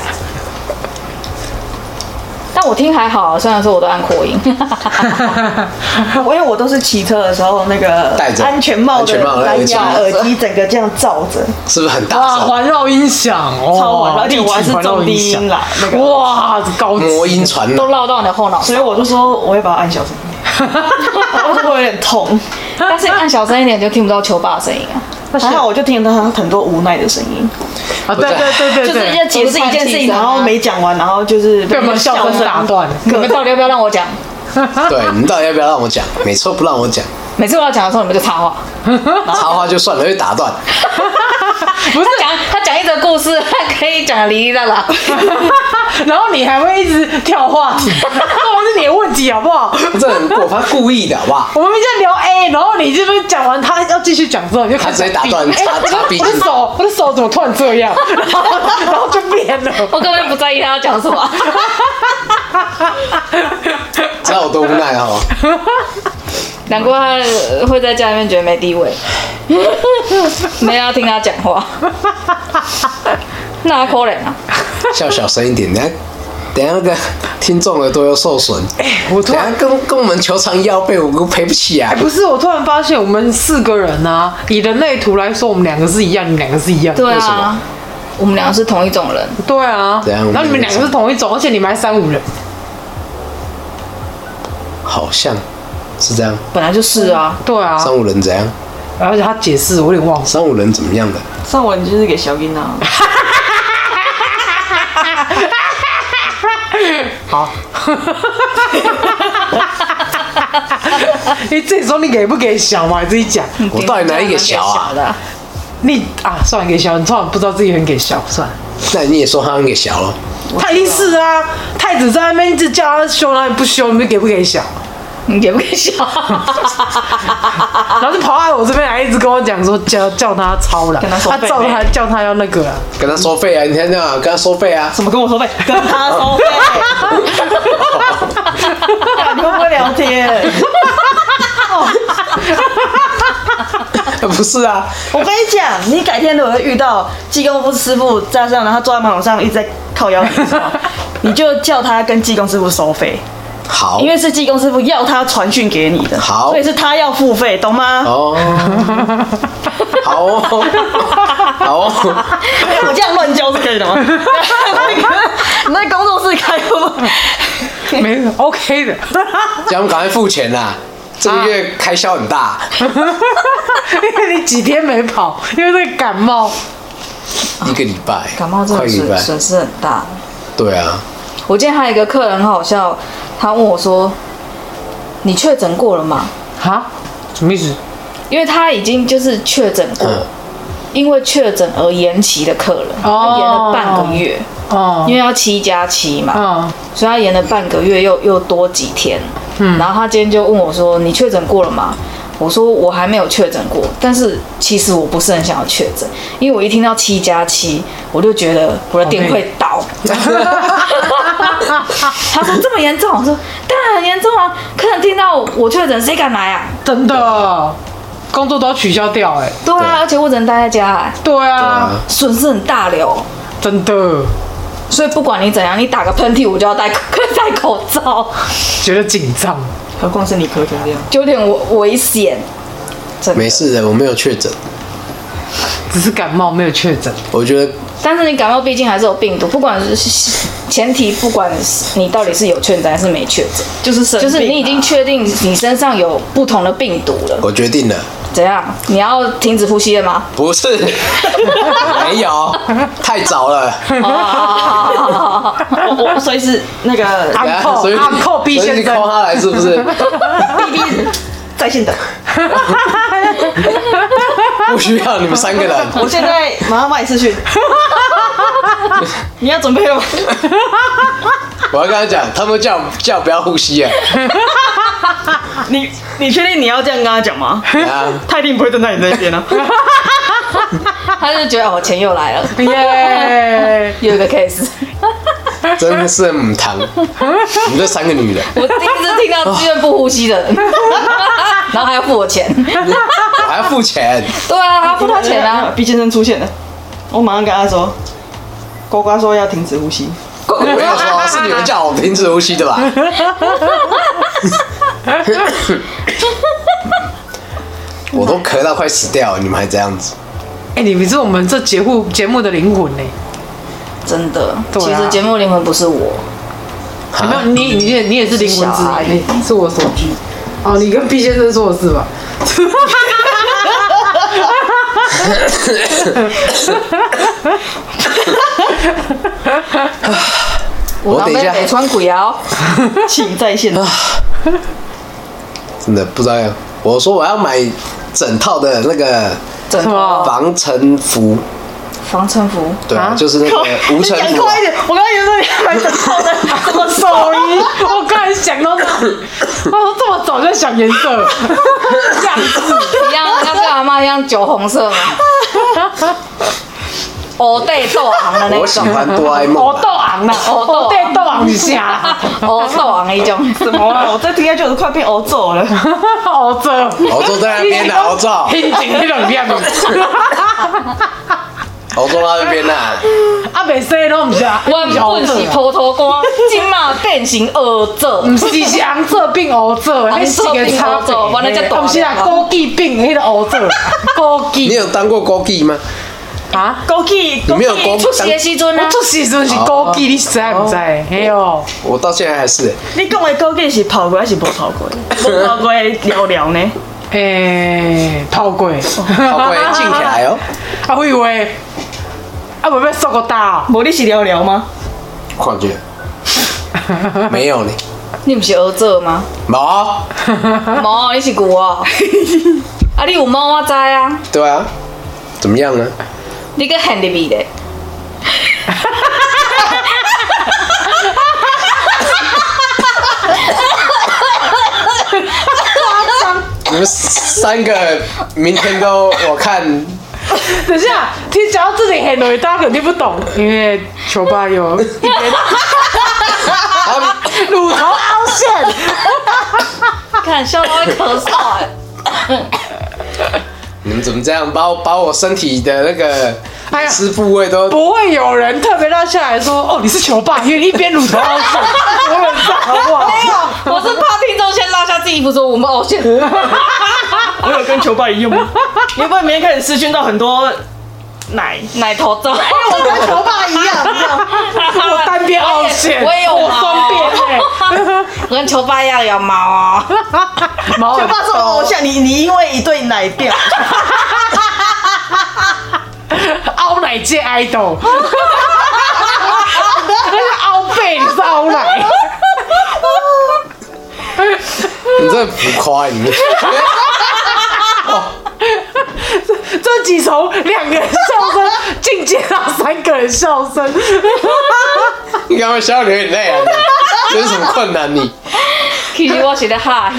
但我听还好，虽然说我都按扩音。 因为我都是骑车的时候，那个戴着安全帽的蓝牙耳机，整个这样罩着， 是不是很大哇，环绕音响， 超环绕，而且我还是重低音啦，那个哇，高魔音传都绕到你的后脑， 所以我就说我会把它按小声一点，我会有点痛。 但是你按小声一点就听不到球爸的声音啊。 还好，我就听得到他很多无奈的声音。 啊，对， 就是要解释一件事情，然后没讲完，然后就是被我们笑声打断。 你们到底要不要让我讲？ 对，你们到底要不要让我讲？每次不让我讲， 每次我要讲的时候，你们就插话， 插话就算了，就打断。 不是他讲一则故事，他可以讲的哩哩啦啦， 然后你还会一直跳话题，那是你的问题好不好？ 这很过分，他故意的好不好？ 我们在聊 A， 然后你这边讲完，他要继续讲之后，你就他直接打断插 B。 我的手怎么突然这样？然后就变了。 我根本不在意他要讲什么。 知道我多无奈哈。 难怪他会在家里面觉得没地位，没人要听他讲话，那可怜啊！ 笑小声一点，等下那个听众耳朵又受损。 我突然跟我们求偿腰背，我赔不起啊！ 不是，我突然发现我们4个人啊，以人类图来说，我们2个是一样，你们2个是一样。 对啊，我们2个是同一种人。 对啊，然后你们2个是同一种，而且你们还3、5人。 好像是这样， 本来就是啊。 对啊 ，3、5人怎样？ 而且他解释我有点忘了 ，3、5人怎么样的 ？3、5人就是给小英啊。 好。你自己说你给不给小嘛？你自己讲。 我到底哪里给小啊？ 你啊，算了，给小，你突然不知道自己很给小，算了。 那你也说他很给小了？ 他一定是啊，太子在那边一直叫他修，然后不修，你们给不给小？ 你给不给小？ 然后就跑到我这边来，一直跟我讲说叫他抄了，他叫他要那个啊， 跟他收费啊！你听到跟他收费啊？ 什么跟我收费？跟他收费？你会不会聊天？ 不是啊， 我跟你讲，你改天如果遇到技工师傅在上，然后他坐在马桶上一直在靠腰的时候，你就叫他跟技工师傅收费。 好， 因为是技工师傅要他传讯给你的， 好， 所以是他要付费，懂吗？ 哦，好哦，好哦， 我这样乱教是可以的吗？你在工作室开会， 没 OK 的， 叫我们赶快付钱啦！这个月开销很大， 因为你几天没跑，因为这个感冒 ，1个礼拜， 感冒真的损失很大。 对啊， 我今天还有一个客人很好笑，他问我说：“你确诊过了吗？” 哈？什么意思？ 因为他已经就是确诊过，因为确诊而延期的客人，他延了半个月，因为要7+7嘛，所以他延了半个月，又多几天。然后他今天就问我说：“你确诊过了吗？”我说：“我还没有确诊过，但是其实我不是很想要确诊，因为我一听到7+7，我就觉得我的店会倒。”他说：“这么严重？”我说：“当然很严重啊！客人听到我确诊，谁敢来啊？ 真的，工作都要取消掉哎。 对啊，而且我只能待在家哎。 对啊， 损失很大了， 真的。 所以不管你怎样，你打个喷嚏，我就要戴口罩， 觉得紧张。 何况是你咳成这样， 就有点危险。 没事的，我没有确诊， 只是感冒没有确诊。 我觉得， 但是你感冒毕竟还是有病毒，不管是前提，不管你到底是有确诊还是没确诊，就是你已经确定你身上有不同的病毒了。 我决定了。 怎样？你要停止呼吸了吗？ 不是，没有，太早了。 我所以是那个安扣 B 先生 call 他来是不是 ？B 在线等。 不需要你们3个人。 我现在马上帮你视讯。你要准备了吗？ 我要跟他讲，他们叫我不要呼吸啊。 你确定你要这样跟他讲吗？他一定不会站在你这边啊。 他就觉得我钱又来了， 耶， 又一个 case。 真的是母汤，你们这3个女人， 我第一次听到自愿不呼吸的人，然后还要付我钱， 还要付钱。 对啊，他付他钱啊。 B 先生出现了，我马上跟他说，呱呱说要停止呼吸。 我没有说，是你们叫我停止呼吸的吧？我都咳到快死掉了，你们还这样子？ 你们是我们这节目的灵魂呢。 真的，其实节目灵魂不是我。 没有，你也是灵魂之一，是我手机。哦，你跟 B 先生说的是吧？ 我等一下北川鬼啊， 请在线。 真的不知道要，我说我要买整套的那个防尘服。 防尘服， 对啊，就是那个无尘服。 快一点！我刚刚以为说你要买整套的什么手衣， 我刚才想到那，我说这么早就想颜色，这样子一样要跟阿妈一样酒红色吗？欧对豆昂的那种。 我喜欢哆啦 A 梦。 欧豆昂啦，欧对豆昂一下， 欧豆昂一种。 什么啊？我这听下就是快变欧洲了。 欧洲， 欧洲在那边呢，欧洲。 天井那种样子。 欧洲那边呐， 袂使拢唔是啊， 原本是葡萄干，今嘛变成欧洲， 唔是红色变欧洲，迄是个差别。 原来才大。 不是啊，枸杞变迄个欧洲，枸杞。 你有当过枸杞吗？ 啊， 枸杞， 你没有枸杞？ 出席的时阵啊， 我出席时阵是枸杞，你知唔知？嘿哟， 我到现在还是。 你讲的枸杞是泡过还是无泡过？无泡过聊聊呢？ 泡过， 泡过浸起来哦。 啊，我以为。啊，不要受过大， 无你是聊聊吗？ 看见没有呢？ 你不是欧洲吗？ 冇， 冇，你是牛哦。啊，你有猫我知啊。 对啊，怎么样呢？ 你个很入味的。 你们3个明天都我看。 等一下，听讲到这里很容易，大家肯定不懂，因为球爸有一边乳头凹陷， 看笑到会咳嗽你们怎么这样把我身体的那个隐私部位都不会有人特别拉下来说哦你是球爸，因为一边乳头凹陷，我很赞好不好？ 没有，我是怕听众先拉下自己衣服说我们凹陷。 我有跟球爸一样吗？你会不会明天开始私讯到很多奶头照？ 因为我跟球爸一样， 我单边凹陷， 我也有我双边我跟球爸一样有毛啊。 球爸是我偶像，你因为一对奶掉， 凹奶界 idol， 凹背你是凹奶。 你这浮夸，你这集从2个人笑声进阶到3个人笑声， 你刚刚笑流眼泪啊？这是什么困难你？ 其实我是在哈。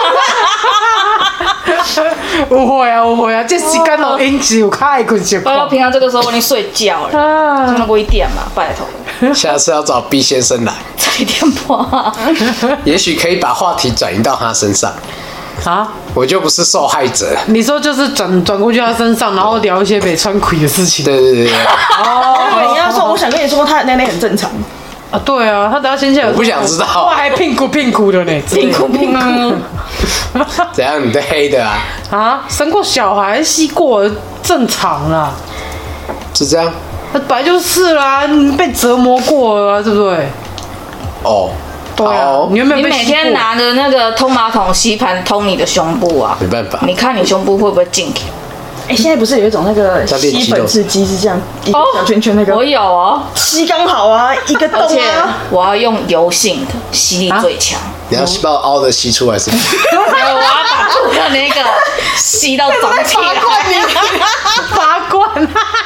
有会啊，这时间录音只有较爱困觉。 我平常这个时候我已经睡觉了，这么1点嘛，拜托。 下次要找 B 先生来 1点半。 也许可以把话题转移到他身上。 啊， 我就不是受害者。 你说就是转过去他身上，然后聊一些北川葵的事情。 对。 哦，你要说，我想跟你说，他的奶奶很正常。 啊，对啊，他等下先下来， 我不想知道， 哇，还屁股的呢， 屁股。 怎样？你对黑的啊？ 啊，生过小孩吸过正常啦， 是这样？ 那本来就是啦，你被折磨过了啊，对不对？ 哦， 对啊，你有没有你每天拿着那个通马桶吸盘通你的胸部啊？ 没办法， 你看你胸部会不会进去？ 现在不是有一种那个吸粉刺机是这样一个小圈圈那个？ 我有哦， 吸刚好啊，一个洞啊。 而且我要用油性的，吸力最强。 你要把我凹的吸出来是吗？ 我要把肚的那个吸到肿起来。 拔罐，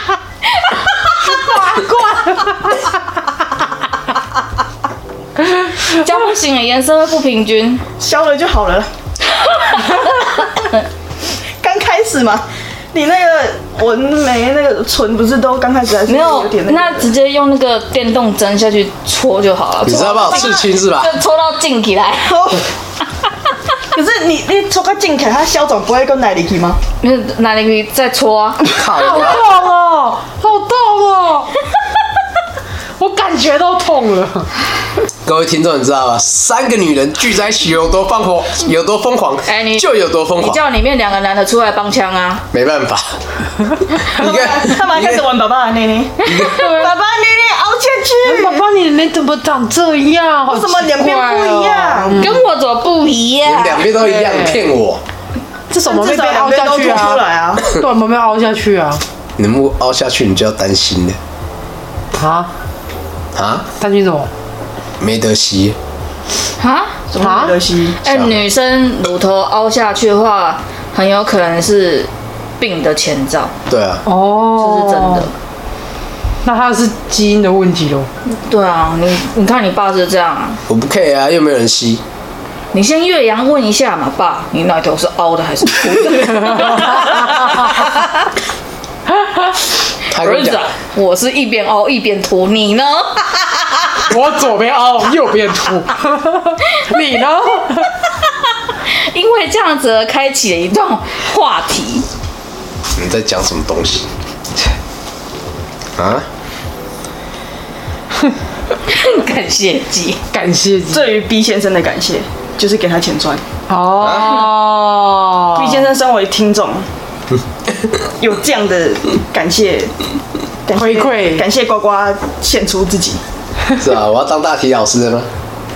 这样不行，颜色会不平均。 消了就好了。刚开始嘛，你那个纹眉那个唇不是都刚开始还是没有点那个？ 那直接用那个电动针下去戳就好了。 你知道把我刺青是吧？ 就戳到进起来。 可是你戳个进去，它消肿不会跟奶里去吗？ 哪里可以再戳啊？ 靠！ 好痛哦，好痛哦，我感觉都痛了。 各位听众，你知道吗？3个女人聚在一起有多疯狂，有多疯狂， 你就有多疯狂。 你叫里面2个男的出来帮腔啊？ 没办法，你看， 他们开始玩爸爸的内内，爸爸内内凹下去。 爸爸，你脸怎么长这样？ 为什么两边不一样？ 跟我怎么不一样？ 两边都一样，骗我。 这什么没被凹下去啊？ 出来啊！ 对，我们没有凹下去啊。 你们凹下去，你就要担心了。 啊？担心什么？ 没得吸。 啊？ 怎么没得吸？ 女生乳头凹下去的话，很有可能是病的前兆。 对啊。 哦， 这是真的。 那他是基因的问题咯。 对啊，你看你爸是这样啊。 我不 care 啊，又没有人吸。 你先岳阳问一下嘛，爸，你奶头是凹的还是凸的？儿子，我是一边凹一边凸，你呢？ 我左边凹，右边凸。你呢？ 因为这样子而开启了一段话题。 你在讲什么东西？啊？ 感谢祭， 感谢祭。 对于 B 先生的感谢，就是给他钱赚。 哦。 B 先生身为听众，有这样的感谢回馈， 感谢呱呱献出自己。 是啊，我要当大体老师的吗？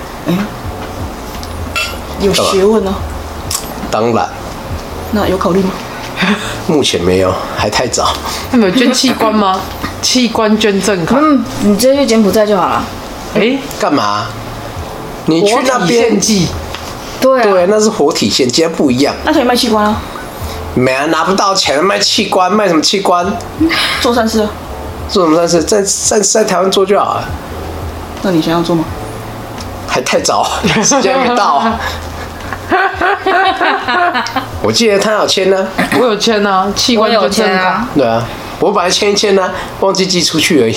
有学问哦。 当然。 那有考虑吗？ 目前没有，还太早。 他们有捐器官吗？器官捐赠卡。 你直接去柬埔寨就好了。 干嘛？你去那边？ 对啊， 对，那是活体献祭，不一样。 那可以卖器官啊？ 没啊，拿不到钱卖器官，卖什么器官？ 做善事啊？ 做什么善事？在台湾做就好了。 那你想要做吗？ 还太早，时间还没到。我记得他有签呢， 我有签啊，器官捐赠卡。 对啊，我本来签一签呢，忘记寄出去而已。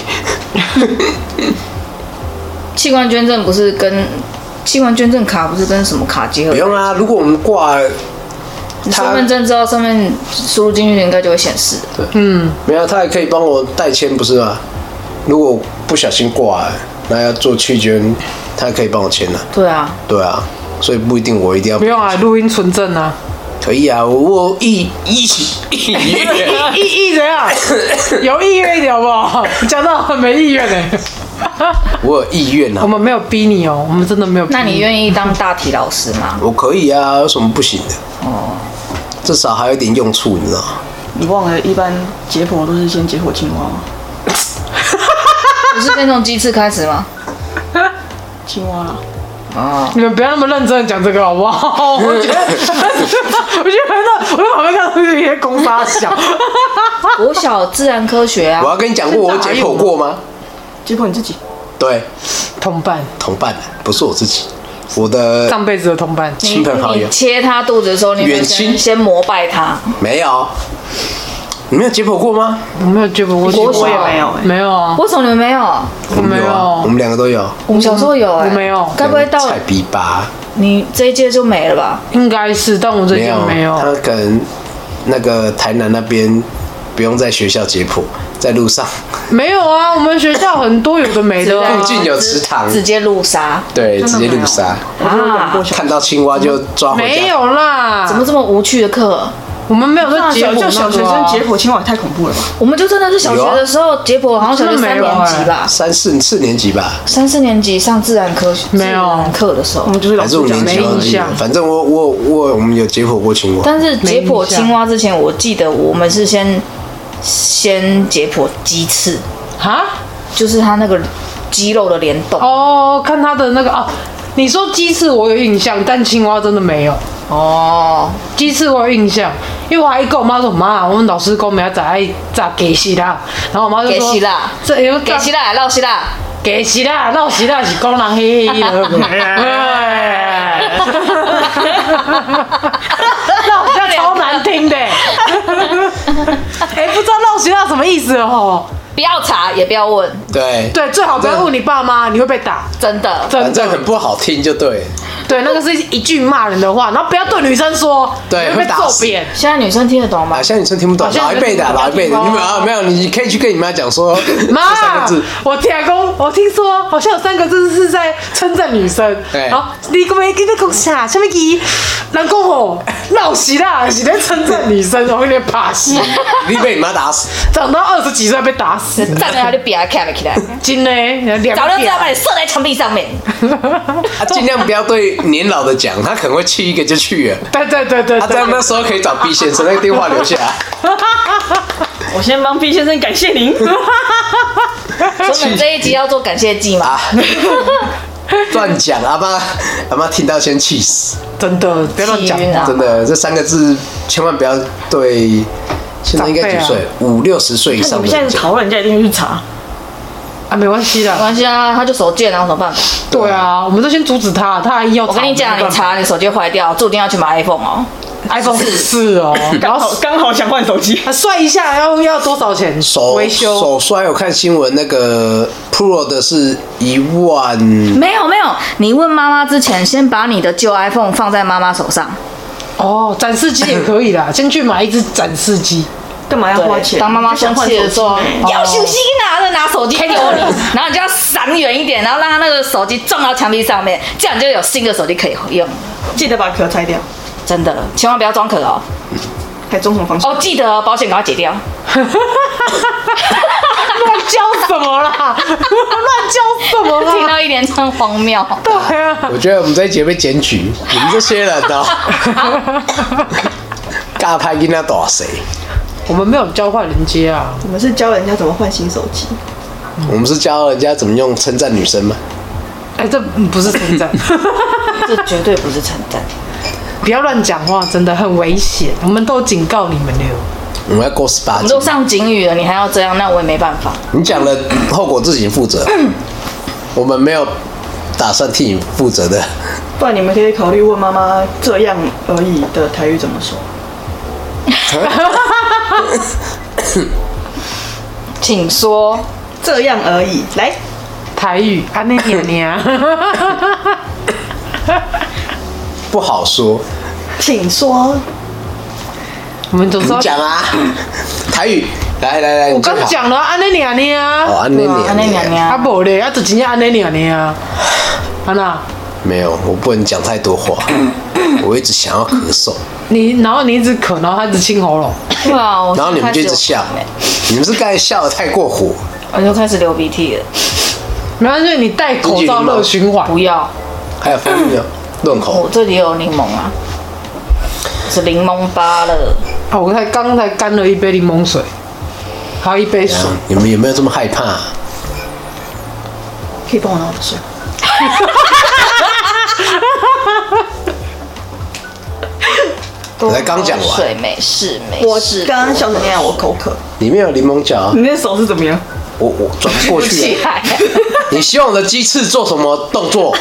器官捐赠不是跟器官捐赠卡不是跟什么卡结合？ 不用啊，如果我们挂了， 你身份证知道上面输入进去应该就会显示。 对，没有，他还可以帮我代签，不是吗？如果不小心挂了，那要做器捐，他还可以帮我签呢。 对啊， 对啊，所以不一定我一定要。 不用啊，录音存证啊。 可以啊，我意怎样？有意愿一点好不好？讲到很没意愿呢。 我有意愿啊。 我们没有逼你哦，我们真的没有逼你。 那你愿意当大体老师吗？ 我可以啊，有什么不行的？哦，至少还有一点用处，你知道吗？ 你忘了，一般解剖都是先解剖青蛙吗？ 不是先从鸡翅开始吗？ 青蛙啦。 你们不要那么认真的讲这个好不好？我觉得我在旁边看到有些公杀小。 国小自然科学啊。 我要跟你讲过我解剖过吗？ 解剖你自己？ 对， 同伴， 不是我自己，我的上辈子的同伴， 亲朋好友。 你切他肚子的时候，你远亲先膜拜他。 没有，你没有解剖过吗？ 我没有解剖过， 我也没有， 没有啊。 为什么你们没有？ 我没有， 我们2个都有。 我们小时候有我没有。 该不会到菜逼吧？ 你这一届就没了吧？ 应该是，但我这届没有。 他可能那个台南那边不用在学校解剖，在路上没有啊，我们学校很多有的没的啊。 附近有池塘， 直接路杀。 对，直接路杀。看到青蛙就抓回家。 没有啦， 怎么这么无趣的课？ 我们没有在解剖， 就小学生解剖青蛙也太恐怖了吧？ 我们就真的是小学的时候解剖，好像小学3年级吧 ，4年级吧 ，3、4年级上自然科没有课的时候， 我们就是老师讲没印象。 反正我们有解剖过青蛙， 但是解剖青蛙之前，我记得我们是先解剖鸡翅哈， 就是它那个肌肉的联动。 哦，看它的那个哦，你说鸡翅我有印象，但青蛙真的没有。 哦， 鸡翅我有印象，因为我还跟我妈说，妈，我们老师讲明仔载炸鸡翅啦，然后我妈就说， 鸡翅啦， 这鸡翅啦，老师啦， 鸡翅啦，老师啦是讲人嘿嘿的，老师超难听的，不知道老师啦什么意思哦。 不要查也不要问， 对， 最好不要问你爸妈，你会被打， 真的， 反正很不好听就对。 对，那个是一句骂人的话，然后不要对女生说， 对， 会被揍扁。 现在女生听得懂吗？ 现在女生听不懂，老一辈的，你没有，你可以去跟你妈讲说， 妈，我听说好像有3个字是在称赞女生，然后你讲咩？你讲啥？什么字？人讲吼，老实啦，是在称赞女生，我有点怕死。 你被你妈打死， 长到20几岁被打死， 站在那里比他看不起来， 真的， 早就知道把你射在墙壁上面。 尽量不要对年老的讲，他可能会去一个就去了。 对， 他在那时候可以找 B 先生，那个电话留下来。 我先帮 B 先生感谢您。 所以我们这一集要做感谢祭嘛？ 乱讲，阿妈听到先气死。 真的，不要乱讲。 真的，这3个字千万不要对。现在应该几岁？50、60岁以上的。 你们现在讨论，人家一定会去查。 啊，没关系的， 没关系啊，他就手贱啊，有什么办法？ 对啊，我们就先阻止他，他还要。 我跟你讲，你查你手机坏掉，注定要去买 iPhone 哦。 iPhone 14哦， 刚好想换手机， 摔一下要多少钱？维修手摔，我看新闻那个 Pro 的是1万。 没有，你问妈妈之前，先把你的旧 iPhone 放在妈妈手上。 哦，展示机也可以啦，先去买一只展示机。 干嘛要花钱？ 当妈妈生气的时候，要小心拿手机丢你，然后你就要闪远一点，然后让他那个手机撞到墙壁上面，这样你就有新的手机可以用。 记得把壳拆掉， 真的，千万不要装壳哦。 还装什么方式？ 哦，记得保险赶快解掉。 乱教什么啦？乱教什么啦？ 听到一连串荒谬。 对啊， 我觉得我们这一节被检举，你们这些人哦，尬拍跟他打谁？ 我们没有教坏人家啊， 我们是教人家怎么换新手机。 我们是教人家怎么用称赞女生吗？ 这不是称赞， 这绝对不是称赞。 不要乱讲话，真的很危险。我们都警告你们了。 我们要过18集。 我们都上警语了，你还要这样，那我也没办法。 你讲了，后果自己负责。我们没有打算替你负责的。 不然你们可以考虑问妈妈“这样而已”的台语怎么说。 请说。 这样而已，来台语安尼娘娘， 不好说。 请说。 我们总是你讲啊，台语，来， 我刚讲了安尼娘娘。 哦，安尼娘娘。 啊无咧，就真正安尼娘娘。安娜。 没有，我不能讲太多话，我一直想要咳嗽。 然后你一直咳，然后他一直清喉咙。 对啊， 然后你们就一直笑，你们是刚才笑得太过火， 我就开始流鼻涕了。 没关系，你戴口罩热循环。 不要。 还有蜂蜜啊，润口。 我这里有柠檬啊，是柠檬芭乐。 啊，我刚才干了一杯柠檬水，还有一杯水。 你们有没有这么害怕？ 可以帮我拿我的水。 我才刚讲完。 水没事。 我刚刚笑成那样，我口渴。 里面有柠檬角。 你的手是怎么样？ 我转不过去。你希望我的鸡翅做什么动作？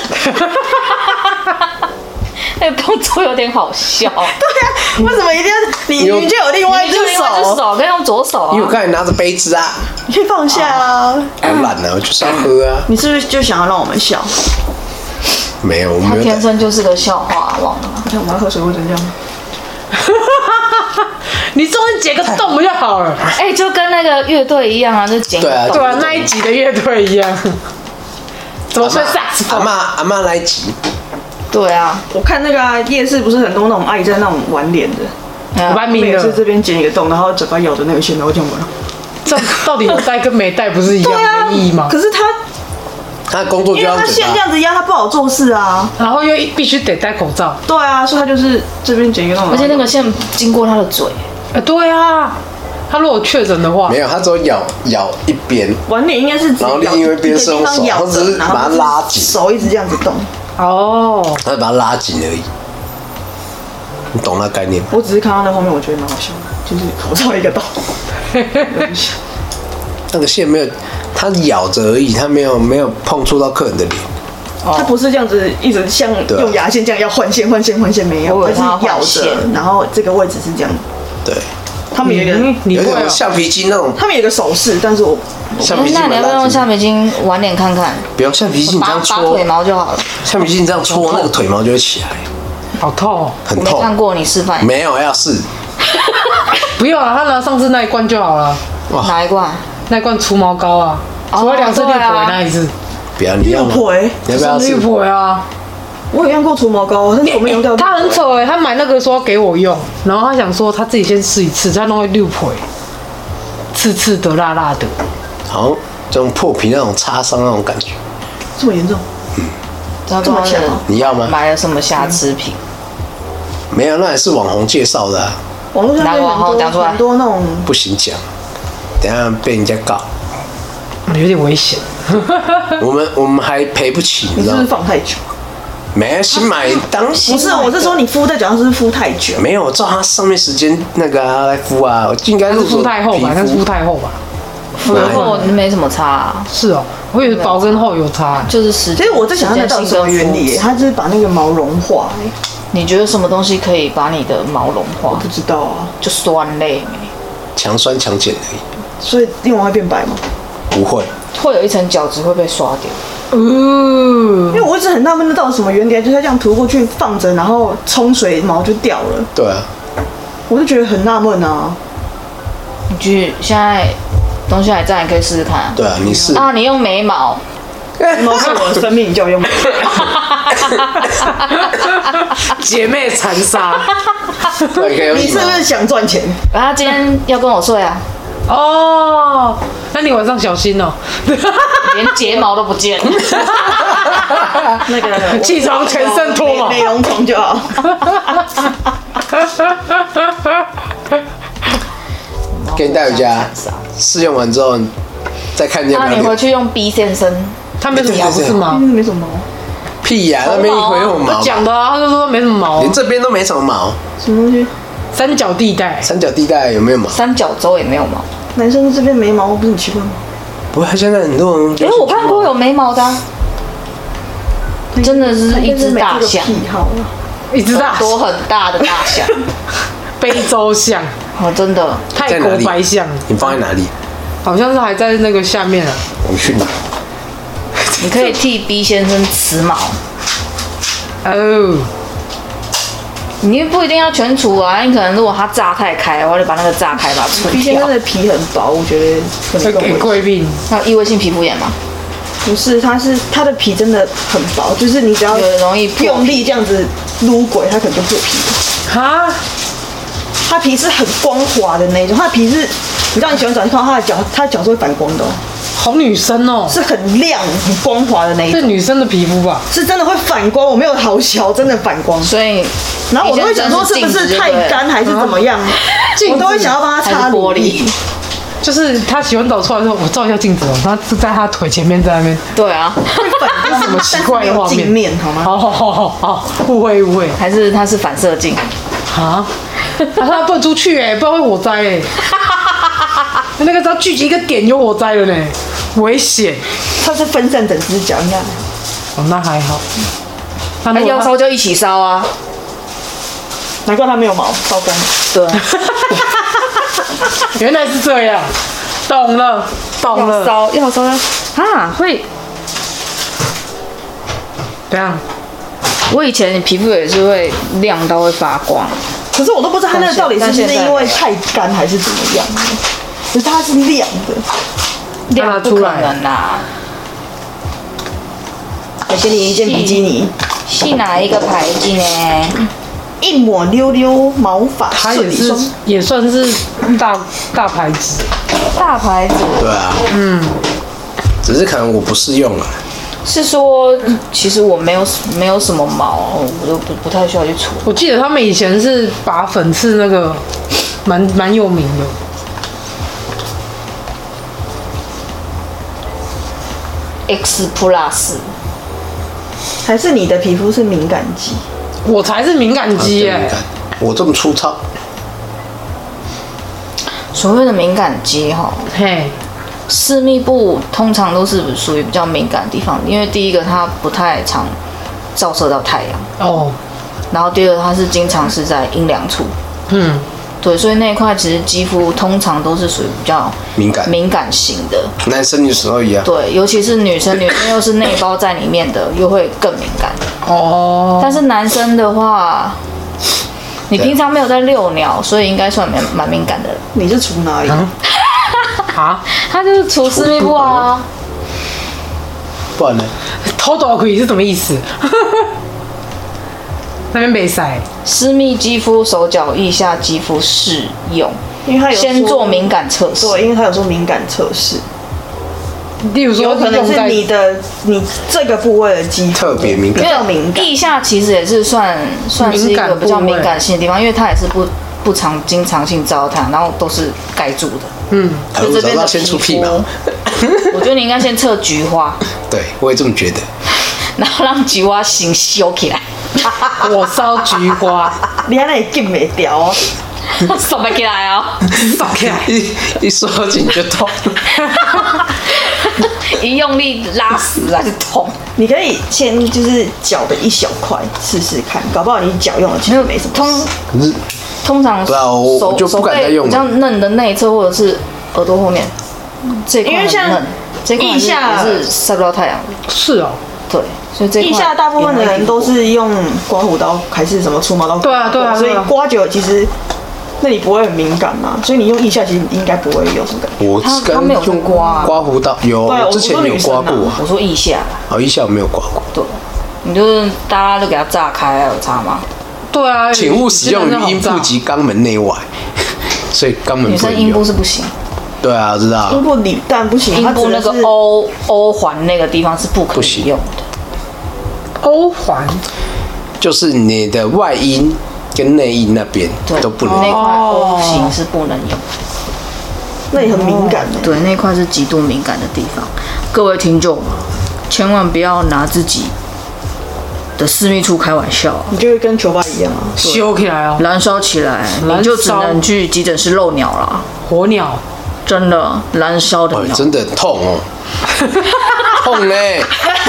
那个动作有点好笑。对啊，为什么一定要你就有另外一只手？ 可以用左手啊。 因为我刚才拿着杯子啊。 你可以放下啊。 好懒啊，我就是要喝啊。 你是不是就想要让我们笑？ 没有，我没有。 他天生就是个笑话，忘了吗？ 看我们要喝水会怎样？ 你中间剪个洞不就好了？ 哎，就跟那个乐队一样啊，就剪。 对啊，那一集的乐队一样。怎么吹萨克斯风？ 阿嬷那一集。 对啊，我看那个夜市不是很多那种阿姨在那种玩脸的， 我班明也是这边剪一个洞，然后嘴巴咬着那个线，然后这样玩。 这到底有带跟没带不是一样的意义吗？ 可是他工作就要因为他线这样子压，他不好做事啊。 然后又必须得戴口罩。 对啊，所以他就是这边剪一个洞， 而且那个线经过他的嘴。 对啊，他如果确诊的话， 没有，他只有咬一边， 玩脸应该是只然后另一边是用手，他只是把它拉紧， 手一直这样子动。 哦， 他把它拉紧而已。你懂那概念吗？ 我只是看到那画面，我觉得蛮好笑的，就是口罩一个洞。 那个线没有，它咬着而已，它没有碰触到客人的脸。 它不是这样子一直像用牙线这样要换线没有，它是咬着，然后这个位置是这样。 对， 他们有点橡皮筋那种。 他们有一个手势，但是我橡皮筋。 那你要不要用橡皮筋玩脸看看？ 不用橡皮筋，你这样搓把腿毛就好了。 橡皮筋这样搓，那个腿毛就会起来。 好痛， 很痛。 我没看过，你示范。 没有，要试。 不用了，他拿上次那一罐就好了。 哪一罐？那一罐除毛膏啊，除了2次六婆那一次。 不要，你要吗？你要不要试？ 六婆啊！ 我有用过除毛膏，但是我没用掉。 他很丑哎，他买那个说给我用，然后他想说他自己先试一次，他弄会六婆，刺的辣辣的， 好像这种破皮那种擦伤那种感觉。 这么严重？ 这么强？ 你要吗？ 买了什么瑕疵品？ 没有，那也是网红介绍的啊。 网络上很多那种不行讲，等一下被人家告， 有点危险。 我们还赔不起， 你是不是放太久？ 没，新买当不是，我是说你敷在脚上是不是敷太久？ 没有，照它上面时间那个来敷啊，应该是敷太厚吧？那是敷太厚吧？ 敷厚没什么差啊。 是哦，我以为薄跟厚有差， 就是时间。 其实我在想它到底什么原理？它就是把那个毛融化。 你觉得什么东西可以把你的毛融化？ 我不知道啊， 就酸类强酸强碱而已。 所以用完会变白吗？ 不会， 会有一层角质会被刷掉。 因为我一直很纳闷，那到底什么原理？就是它这样涂过去放着，然后冲水毛就掉了。 对啊， 我就觉得很纳闷啊。 你去现在东西还在，你可以试试看。 对啊，你试啊，你用眉毛。 眉毛是我的生命，你叫我用眉毛。姐妹残杀。 你是不是想赚钱？ 他今天要跟我睡啊。 哦，那你晚上小心哦， 连睫毛都不见。 那个起床全身脱毛， 美容床就好。 给你带回家，试用完之后再看见。 那你回去用 B 先生， 他没什么毛不是吗？ 没什么毛。 屁呀，那边一回有毛。 讲的啊，他就说没什么毛， 连这边都没什么毛。 什么东西？ 三角地带。 三角地带有没有毛？ 三角洲也没有毛。 男生这边没毛，不是很奇怪吗？ 不会，现在很多人。 我看过有没毛的。真的是一只大象。 一只大多很大的大象。 非洲象。 哦，真的。 泰国白象。 你放在哪里？ 好像是还在那个下面啊。 我去拿。 你可以替 B 先生除毛。 哦。 你不一定要全除啊，你可能如果它炸太开的话，就把那个炸开把它除掉。 B 先生的皮很薄，我觉得会给贵病。 还有异位性皮肤炎吗？ 不是，它的皮真的很薄，就是你只要容易用力这样子撸鬼，它可能就破皮了。 哈？ 它皮是很光滑的那种，它的皮是，你知道你洗完澡，你看到它的脚是会反光的哦。 好女生哦， 是很亮、很光滑的那一种。 是女生的皮肤吧？ 是真的会反光，我没有好小，真的反光。 所以， 然后我都会想说是不是太干还是怎么样，我都会想要帮他擦玻璃。 就是他洗完澡出来的时候，我照一下镜子哦，他是在他腿前面在那边。 对啊， 这是什么奇怪的画面？ 镜面好吗？ 好，误会， 还是它是反射镜？ 啊，他不能出去哎，不然会火灾哎。那个只要聚集一个点有火灾了呢，危险。 它是分散整只脚，应该。 哦，那还好。 那要烧就一起烧啊。 难怪它没有毛，烧光了。 对。 原来是这样，懂了。 要烧啊，会。怎样？我以前皮肤也是会亮到会发光， 可是我都不知道它那个到底是不是因为太干还是怎么样的，可是它是亮的， 亮不可能啦。 我给你一件比基尼， 是哪一个牌子呢？ 一抹溜溜毛发， 它也算是大牌子。 大牌子。 对啊，只是可能我不适用了。 是说，其实我没有什么毛，我就不太需要去除。 我记得他们以前是把粉刺那个蛮有名的。 X Plus， 还是你的皮肤是敏感肌？ 我才是敏感肌耶！ 我这么粗糙。 所谓的敏感肌哈， 嘿， 私密部通常都是属于比较敏感的地方，因为第一个它不太常照射到太阳，然后第二个它是经常是在阴凉处，对，所以那一块其实肌肤通常都是属于比较敏感型的。 男生女生都一样。 对，尤其是女生又是内包在里面的，又会更敏感。但是男生的话，你平常没有在遛鸟，所以应该算蛮敏感的。 你是除哪里？ 他就是除私密部啊。 不然呢？ 偷倒可以是什么意思？那边没塞。 私密肌肤、手脚腋下肌肤适用， 因为他有先做敏感测试。 对，因为他有说敏感测试。 例如说， 有可能是你这个部位的肌肤特别敏感， 比较敏感。 腋下其实也是算是一个比较敏感性的地方，因为它也是不经常性照太阳，然后都是盖住的。所以这边的皮肤，我觉得你应该先测菊花。 对，我也这么觉得。 然后让菊花型修起来。 火烧菊花， 你还那进没掉哦， 手不起来哦， 烧起来， 一收紧就痛。 一用力拉死还是痛。 你可以先就是脚的一小块试试看，搞不好你脚用了其实没什么。 可是通常我就不敢再用了。 比较嫩的内侧或者是耳朵后面这块很嫩，这块是晒不到太阳的。 是哦。 对，所以这腋下大部分的人都是用刮胡刀还是什么除毛刀？ 对啊， 所以刮久了其实那里不会很敏感嘛，所以你用腋下其实应该不会有什么感觉。 我他没有用刮胡刀，有之前有刮过。 我说腋下， 腋下我没有刮过。 对，你就是大家都给它炸开，有差吗？ 对啊， 请勿使用于阴部及肛门内外，所以肛门女生阴部是不行。 对啊，知道。 阴部里但不行， 阴部那个O环那个地方是不可以用的。 O环就是你的外阴跟内阴那边都不能用， 那块 O 型是不能用， 那也很敏感的。 对，那块是极度敏感的地方。各位听众，千万不要拿自己的私密处开玩笑， 你就会跟球爸一样啊， 修起来哦， 燃烧起来，你就只能去急诊室漏鸟了。 火鸟， 真的燃烧的鸟， 真的很痛哦，痛嘞。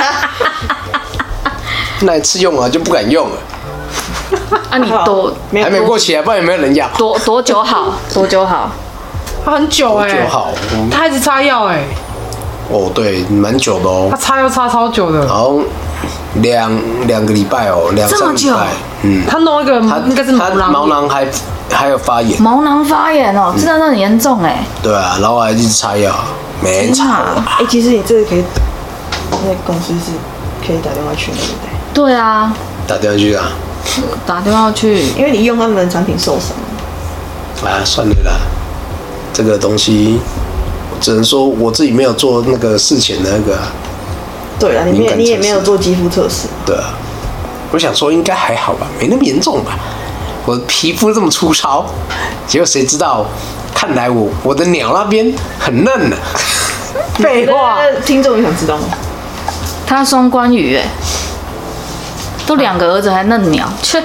那一次用了就不敢用了。 啊，你还没过期啊，不然有没有人要？ 多久好？多久好？ 他很久哎， 多久好？ 他一直擦药哎。 哦，对，蛮久的哦。 他擦药擦超久的， 好像两个礼拜哦，2-3礼拜。 他弄一个应该是毛囊还有发炎。 毛囊发炎哦，真的很严重哎。 对啊，然后还一直擦药，没人擦。 其实你这个可以，那公司是可以打电话去的，对不对？ 对啊， 打电话去啊。 打电话去， 因为你用他们的产品受伤。 算了啦，这个东西只能说我自己没有做那个事前的那个。 对啊，你也没有做肌肤测试。 对啊，我想说应该还好吧，没那么严重吧。我的皮肤这么粗糙，结果谁知道？看来我的鸟那边很嫩呢。 废话， 听众也想知道吗？ 他双关语哎。都2个儿子还嫩鸟，切！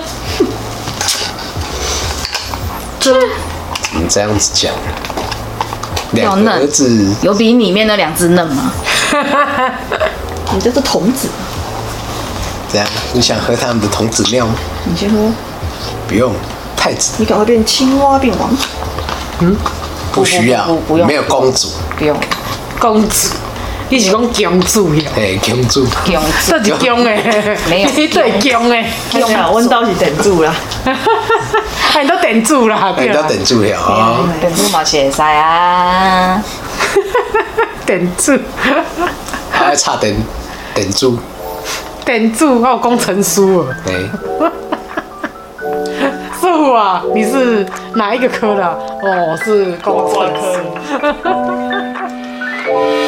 怎么这样子讲？2个儿子有比里面那2只嫩吗？ 你这是童子。 怎样？你想喝他们的童子尿吗？ 你先喝。 不用，太子。 你赶快变青蛙变王子。 不需要，没有公主。 不用。 公主。 你是讲姜子呀？ 嘿，姜子， 这是姜诶， 没有你对姜诶， 姜啊，阮兜是店主啦， 哎，你都店主啦， 你都顶住了啊！ 店主嘛是会使啊。 店主， 还差顶住， 店主，还有工程师哦。 哎， 师傅啊，你是哪一个科的？哦，是工程科。